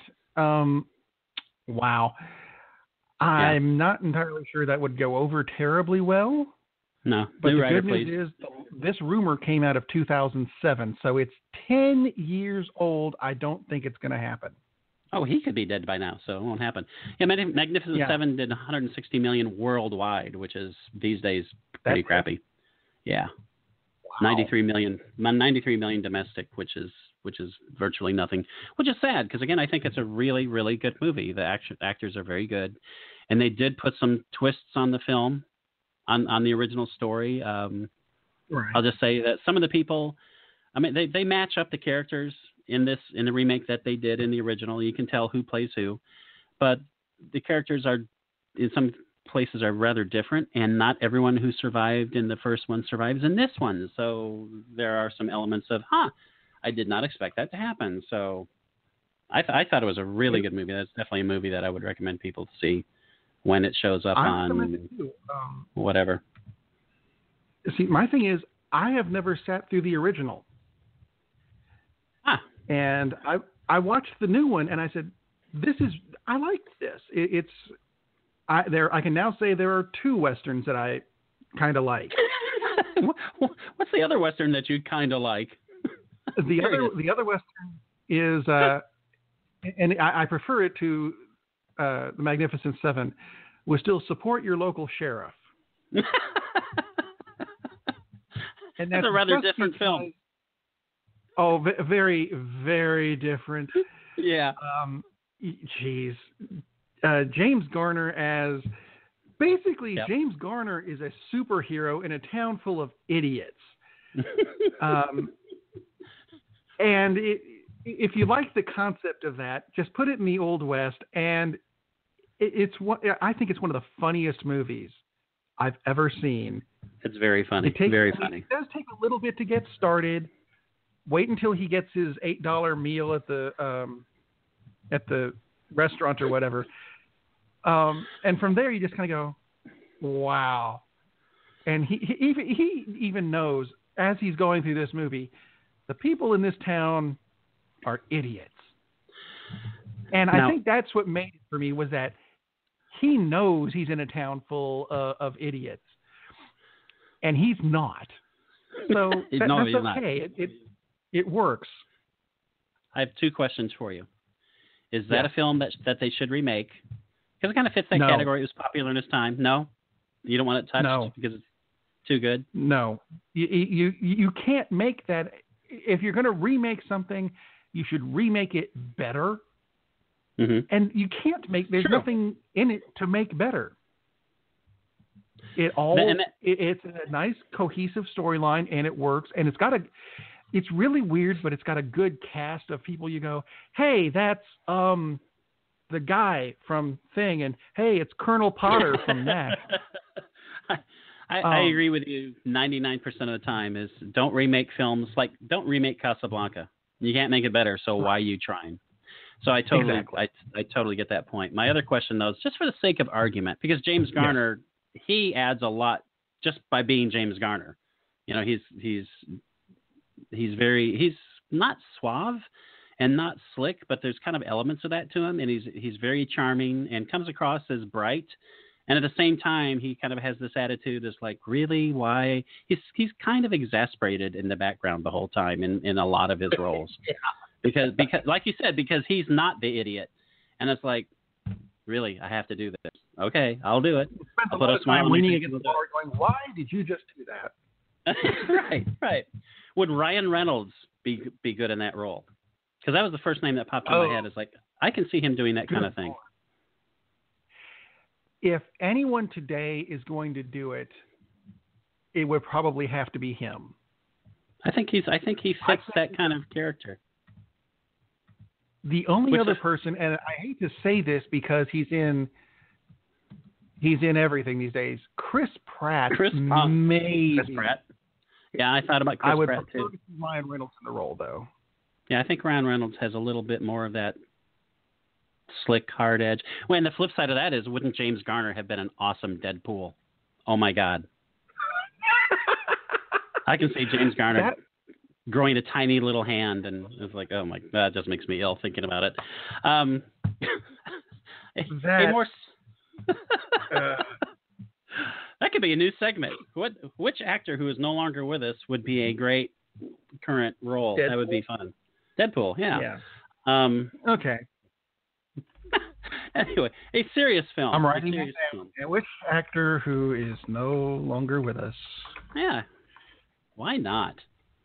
Wow. I'm not entirely sure that would go over terribly well. No. But the good news is this rumor came out of 2007, so it's 10 years old. I don't think it's going to happen. Oh, he could be dead by now, so it won't happen. Yeah, Magnificent Seven did $160 million worldwide, which is these days pretty crappy. Yeah. Wow. 93 million domestic, which is virtually nothing, which is sad because, again, I think it's a really, really good movie. The actors are very good, and they did put some twists on the film, on the original story. Right. I'll just say that some of the people, I mean, they match up the characters in the remake that they did in the original. You can tell who plays who, but the characters are, in some places, are rather different, and not everyone who survived in the first one survives in this one. So there are some elements of, I did not expect that to happen. So I thought it was a really good movie. That's definitely a movie that I would recommend people to see when it shows up on whatever. See, my thing is, I have never sat through the original. And I watched the new one, and I said, I liked this. I can now say there are two Westerns that I kind of like. What's the other Western that you kind of like? The other Western is, and I prefer it to The Magnificent Seven, was still Support Your Local Sheriff. And that's a rather different film. Oh, very, very different. Yeah. Geez. James Garner as... Basically, yep. James Garner is a superhero in a town full of idiots. And if you like the concept of that, just put it in the Old West, and I think it's one of the funniest movies I've ever seen. It's very funny. Very funny. It does take a little bit to get started. Wait until he gets his $8 meal at the restaurant or whatever. And from there, you just kind of go, wow. And he even knows, as he's going through this movie, the people in this town are idiots. And I think that's what made it for me, was that he knows he's in a town full of idiots. And he's not. So that's okay. It works. I have two questions for you. Is that a film that they should remake? Because it kind of fits that category. It was popular in its time. No? You don't want it touched because it's too good? No. You can't make that. If you're going to remake something, you should remake it better. Mm-hmm. And you can't there's nothing in it to make better. It's a nice cohesive storyline, and it works. And it's really weird, but it's got a good cast of people. You go, hey, that's the guy from Thing, and hey, it's Colonel Potter from that. I agree with you 99% of the time. Is don't remake films don't remake Casablanca. You can't make it better, so why are you trying? So I totally get that point. My other question though is just for the sake of argument, because James Garner, he adds a lot just by being James Garner. You know, he's not suave and not slick, but there's kind of elements of that to him, and he's very charming and comes across as bright. And at the same time, he kind of has this attitude is like, really, why? He's kind of exasperated in the background the whole time in a lot of his roles. Because like you said, because he's not the idiot. And it's like, really, I have to do this. Okay, I'll do it. I'll put a smile on leaning against the bar going, why did you just do that? Right. Would Ryan Reynolds be good in that role? Because that was the first name that popped in my head. Is like, I can see him doing that kind of thing. If anyone today is going to do it, it would probably have to be him. I think he fits that kind of character. The only other person, and I hate to say this because he's in everything these days, Chris Pratt. Chris Pratt. Yeah, I thought about Chris Pratt too. I would prefer to see Ryan Reynolds in the role, though. Yeah, I think Ryan Reynolds has a little bit more of that slick, hard edge. Well, and the flip side of that is, wouldn't James Garner have been an awesome Deadpool? Oh, my God. I can see James Garner growing a tiny little hand, and it's like, oh, my God, that just makes me ill thinking about it. That could be a new segment. Which actor who is no longer with us would be a great current role? Deadpool. That would be fun. Deadpool, yeah. Okay. Anyway, a serious film. I'm writing it down. Which actor who is no longer with us? Yeah. Why not?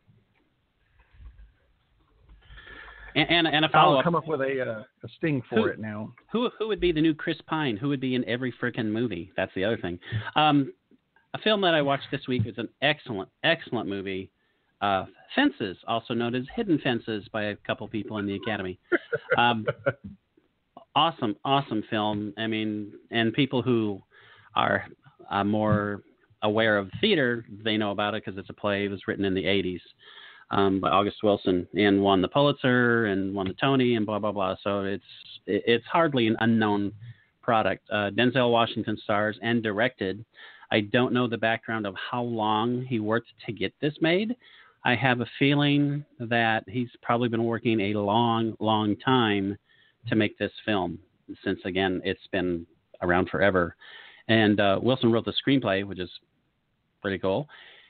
And a follow-up. I'll come up with a sting for it now. Who would be the new Chris Pine? Who would be in every freaking movie? That's the other thing. A film that I watched this week is an excellent, excellent movie. Fences, also known as Hidden Fences by a couple people in the Academy. Awesome film. I mean, and people who are more aware of theater, they know about it because it's a play. It was written in the 80s by August Wilson and won the Pulitzer and won the Tony and blah, blah, blah. So it's hardly an unknown product. Denzel Washington stars and directed. I don't know the background of how long he worked to get this made. I have a feeling that he's probably been working a long, long time to make this film, since, again, it's been around forever. And Wilson wrote the screenplay, which is pretty cool.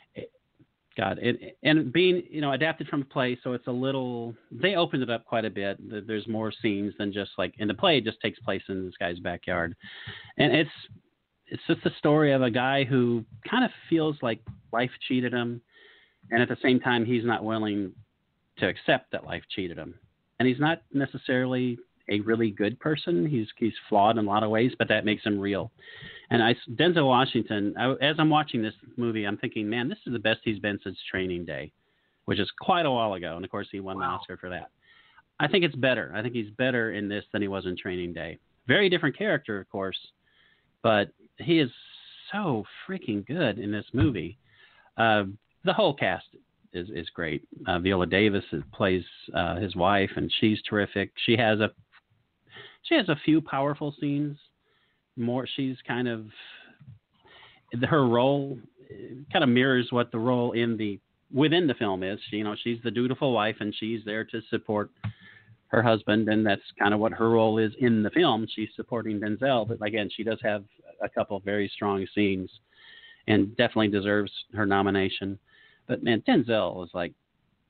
And being, adapted from a play, so it's a little, they opened it up quite a bit. There's more scenes than just like, in the play, it just takes place in this guy's backyard. And it's just the story of a guy who kind of feels like life cheated him, and at the same time, he's not willing to accept that life cheated him. And he's not necessarily a really good person. He's flawed in a lot of ways, but that makes him real. And Denzel Washington, as I'm watching this movie, I'm thinking, man, this is the best he's been since Training Day, which is quite a while ago. And of course, he won the Oscar for that. I think it's better. I think he's better in this than he was in Training Day. Very different character, of course, but he is so freaking good in this movie. The whole cast is great. Viola Davis plays his wife, and she's terrific. She has a few powerful scenes. She's kind of, her role kind of mirrors what the role within the film is. She's the dutiful wife, and she's there to support her husband, and that's kind of what her role is in the film. She's supporting Denzel, but again, she does have a couple of very strong scenes, and definitely deserves her nomination. But man, Denzel is like,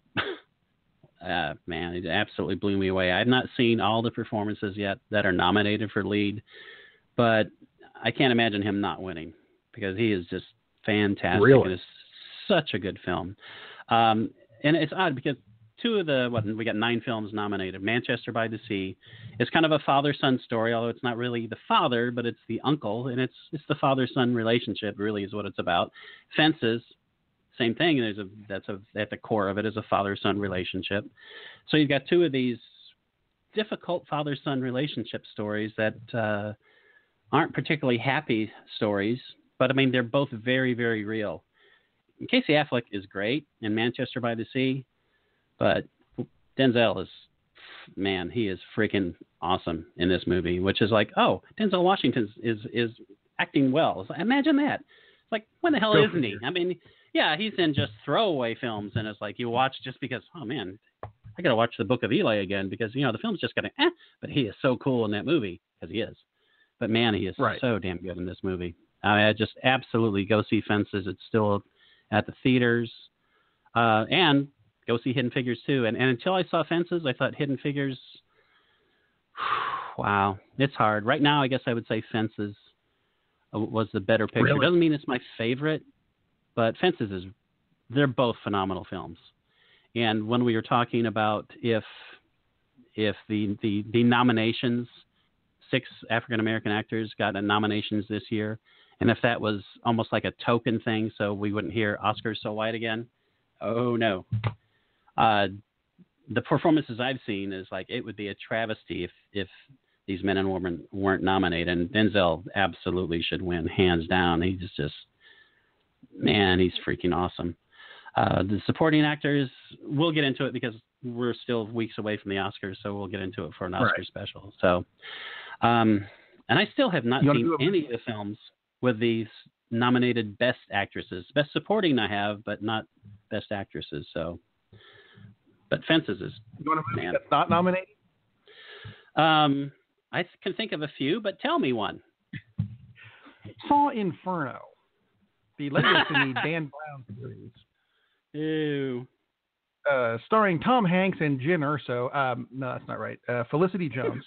man, it absolutely blew me away. I've not seen all the performances yet that are nominated for lead, but I can't imagine him not winning because he is just fantastic. Really? It is such a good film. And it's odd because two of the we got 9 films nominated. Manchester by the Sea. It's kind of a father-son story, although it's not really the father, but it's the uncle, and it's the father-son relationship. Really, is what it's about. Fences, same thing. That's at the core of it is a father-son relationship. So you've got two of these difficult father-son relationship stories that aren't particularly happy stories, but I mean they're both very, very real. Casey Affleck is great in Manchester by the Sea, but Denzel is, man, he is freaking awesome in this movie, which is like, oh, Denzel Washington is acting well. Like, imagine that. It's like, when the hell isn't he? I mean, yeah, he's in just throwaway films, and it's like you watch just because, oh, man, I got to watch The Book of Eli again because, the film's just going to, but he is so cool in that movie, because he is. But, man, he is so damn good in this movie. I just absolutely go see Fences. It's still at the theaters, and go see Hidden Figures too. And until I saw Fences, I thought Hidden Figures, wow, it's hard. Right now, I guess I would say Fences was the better picture. Really? Doesn't mean it's my favorite, but Fences they're both phenomenal films. And when we were talking about if the nominations, 6 African-American actors got nominations this year, and if that was almost like a token thing, so we wouldn't hear Oscars So White again, oh no. The performances I've seen is like it would be a travesty if these men and women weren't nominated. And Denzel absolutely should win, hands down. He's just man, he's freaking awesome. The supporting actors, we'll get into it because we're still weeks away from the Oscars, so we'll get into it for an Oscar special. So, and I still have not seen any of the films with these nominated Best Actresses. Best Supporting I have, but not Best Actresses. So, but Fences is, you want a movie that's not nominated? I can think of a few, but tell me one. Saw Inferno, the latest in the Dan Brown series. Ew. Starring Tom Hanks and Jen Erso. No, that's not right. Felicity Jones.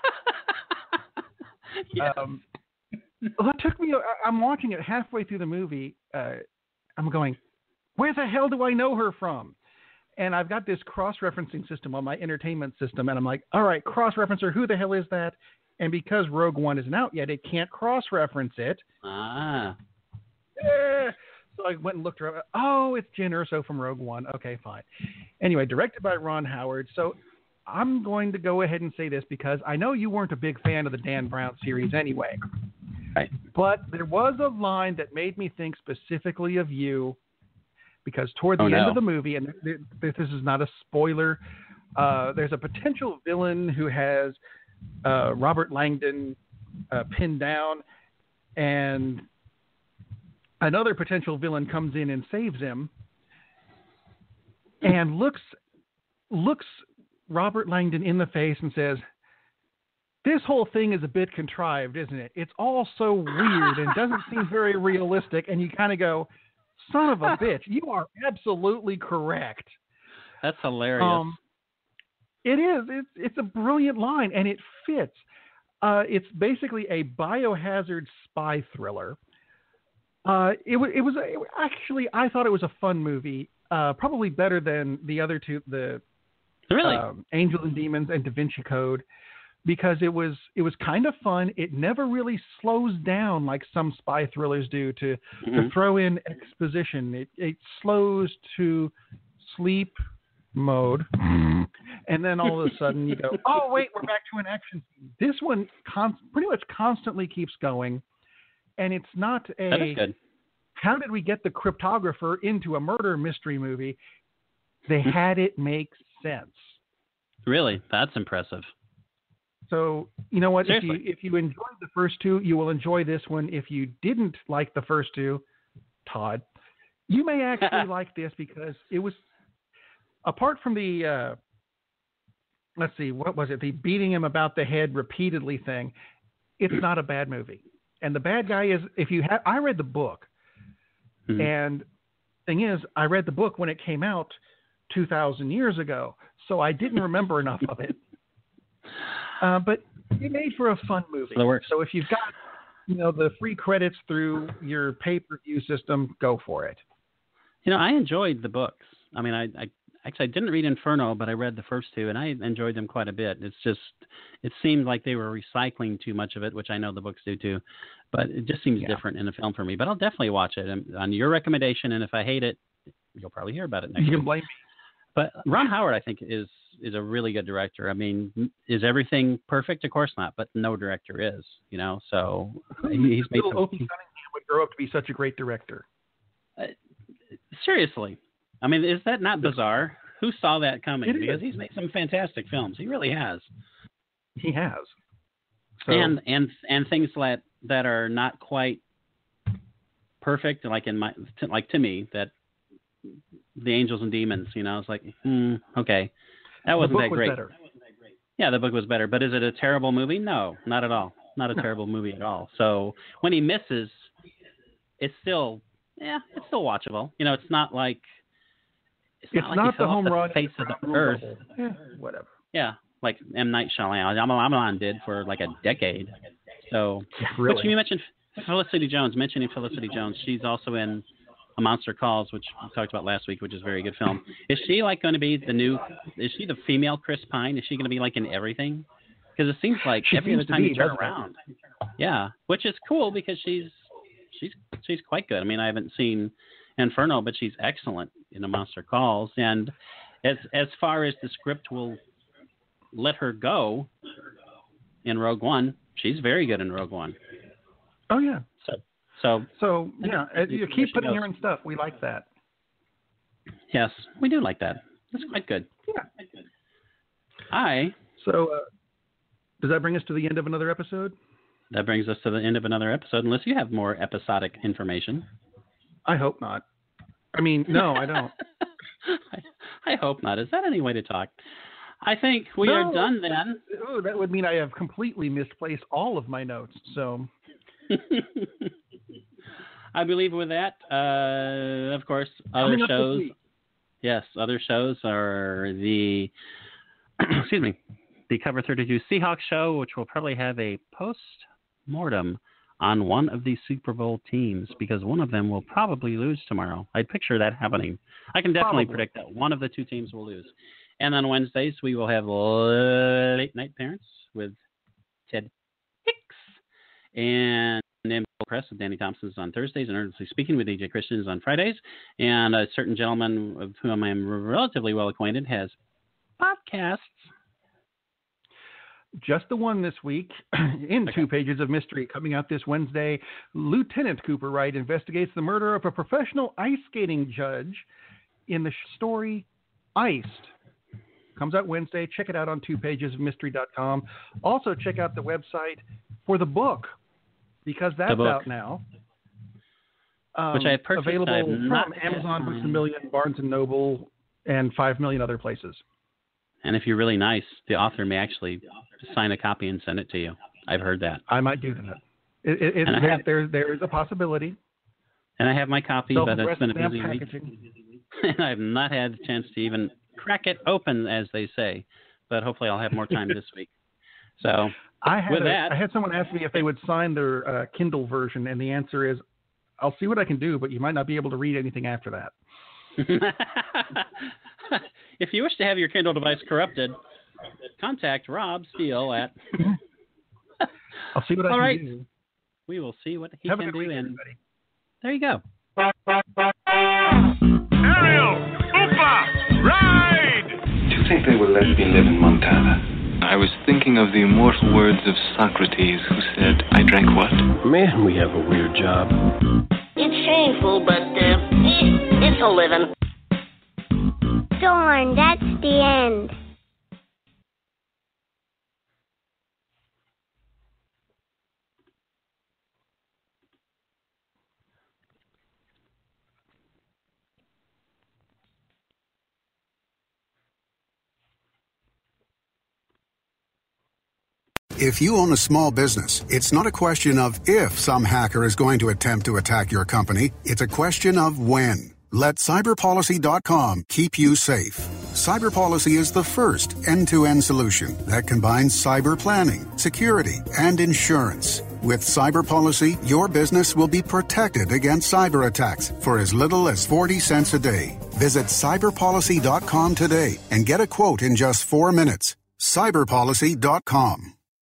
Yes. That took me. I'm watching it halfway through the movie. I'm going, where the hell do I know her from? And I've got this cross-referencing system on my entertainment system, and I'm like, all right, cross-referencer, who the hell is that? And because Rogue One isn't out yet, it can't cross-reference it. Ah. So I went and looked her up. Oh, it's Jen Erso from Rogue One. Okay, fine. Anyway, directed by Ron Howard. So I'm going to go ahead and say this because I know you weren't a big fan of the Dan Brown series anyway. Right. But there was a line that made me think specifically of you because toward the end of the movie, and this is not a spoiler, there's a potential villain who has Robert Langdon pinned down, and another potential villain comes in and saves him and looks Robert Langdon in the face and says, this whole thing is a bit contrived, isn't it? It's all so weird and doesn't seem very realistic. And you kind of go, son of a bitch, you are absolutely correct. That's hilarious. It is. It's a brilliant line, and it fits. It's basically a biohazard spy thriller. Actually, I thought it was a fun movie, probably better than the other two, Really? Angels and Demons and Da Vinci Code, because it was kind of fun. It never really slows down like some spy thrillers do to throw in exposition. It slows to sleep mode, and then all of a sudden you go, oh wait, we're back to an action scene. This one pretty much constantly keeps going, and it's not that is good. How did we get the cryptographer into a murder mystery movie? They had it make sense. Really? That's impressive. So, you know what? Seriously. If you enjoyed the first two, you will enjoy this one. If you didn't like the first two, Todd, you may actually like this because it was, apart from the, let's see, what was it? The beating him about the head repeatedly thing. It's not a bad movie. And the bad guy is, I read the book. And thing is, I read the book when it came out 2,000 years ago, so I didn't remember enough of it. But it made for a fun movie. So if you've got, the free credits through your pay-per-view system, go for it. I enjoyed the books. I mean, I Actually, I didn't read Inferno, but I read the first two, and I enjoyed them quite a bit. It's just, it seemed like they were recycling too much of it, which I know the books do too. But it just seems different in the film for me. But I'll definitely watch it on your recommendation, and if I hate it, you'll probably hear about it next week. You can blame me. But Ron Howard, I think, is a really good director. I mean, is everything perfect? Of course not, but no director is, you know. So he's made some. Opie Cunningham would grow up to be such a great director. Seriously, I mean, is that not bizarre? Who saw that coming? Because he's made some fantastic films. He really has. He has. So, and things that are not quite perfect, like to me, that the Angels and Demons, you know, it's like, okay, that wasn't that great. Better. Yeah, the book was better, but is it a terrible movie? No, not at all. Not a terrible movie at all. So when he misses, it's still watchable. You know, it's not like it's not the home run face of the earth. Yeah, whatever. Yeah, like M. Night Shyamalan did for like a decade. So, really? But you mentioned Felicity Jones. Mentioning Felicity Jones, she's also in A Monster Calls, which we talked about last week, which is a very good film. Is she like going to be is she the female Chris Pine? Is she going to be like in everything? Because it seems like every other time you turn around. Yeah, which is cool because she's quite good. I mean, I haven't seen Inferno, but she's excellent in A Monster Calls. And as far as the script will let her go in Rogue One, she's very good in Rogue One. Oh yeah. So yeah, you keep putting her in stuff. We like that. Yes, we do like that. That's quite good. Yeah. So, does that bring us to the end of another episode? That brings us to the end of another episode, unless you have more episodic information. I hope not. I mean, no, I don't. I hope not. Is that any way to talk? I think we are done then. Oh, that would mean I have completely misplaced all of my notes. So. I believe with that, of course, other shows. Yes, other shows are the the Cover 32 Seahawks show, which will probably have a post-mortem on one of the Super Bowl teams because one of them will probably lose tomorrow. I picture that happening. I can definitely predict that one of the two teams will lose. And on Wednesdays, we will have Late Night Parents with Ted Hicks and Press with Danny Thompson on Thursdays, and Earnestly Speaking with DJ Christians on Fridays. And a certain gentleman of whom I am relatively well acquainted has podcasts. Just the one this week in 2 Pages of Mystery coming out this Wednesday. Lieutenant Cooper Wright investigates the murder of a professional ice skating judge in the story Iced. Comes out Wednesday. Check it out on 2pagesofmystery.com. Also check out the website for the book because that's out now. Which I have purchased. Available from Amazon, Books A Million, Barnes & Noble, and 5 million other places. And if you're really nice, the author may actually sign a copy and send it to you. I've heard that. I might do that. There is a possibility. And I have my copy, but it's been a busy week. And I have not had a chance to even crack it open, as they say. But hopefully I'll have more time this week. So I had someone ask me if they would sign their Kindle version, and the answer is, I'll see what I can do, but you might not be able to read anything after that. If you wish to have your Kindle device corrupted, contact Rob Steele at... I'll see what I can do. We will see what he can do. And there you go. Ariel! Oopa! Ride! Do you think they will let me live in Montana? I was thinking of the immortal words of Socrates, who said, I drank what? Man, we have a weird job. It's shameful, but it's a living. Darn, that's the end. If you own a small business, it's not a question of if some hacker is going to attempt to attack your company. It's a question of when. Let CyberPolicy.com keep you safe. CyberPolicy is the first end-to-end solution that combines cyber planning, security, and insurance. With CyberPolicy, your business will be protected against cyber attacks for as little as 40 cents a day. Visit cyberpolicy.com today and get a quote in just 4 minutes. Cyberpolicy.com.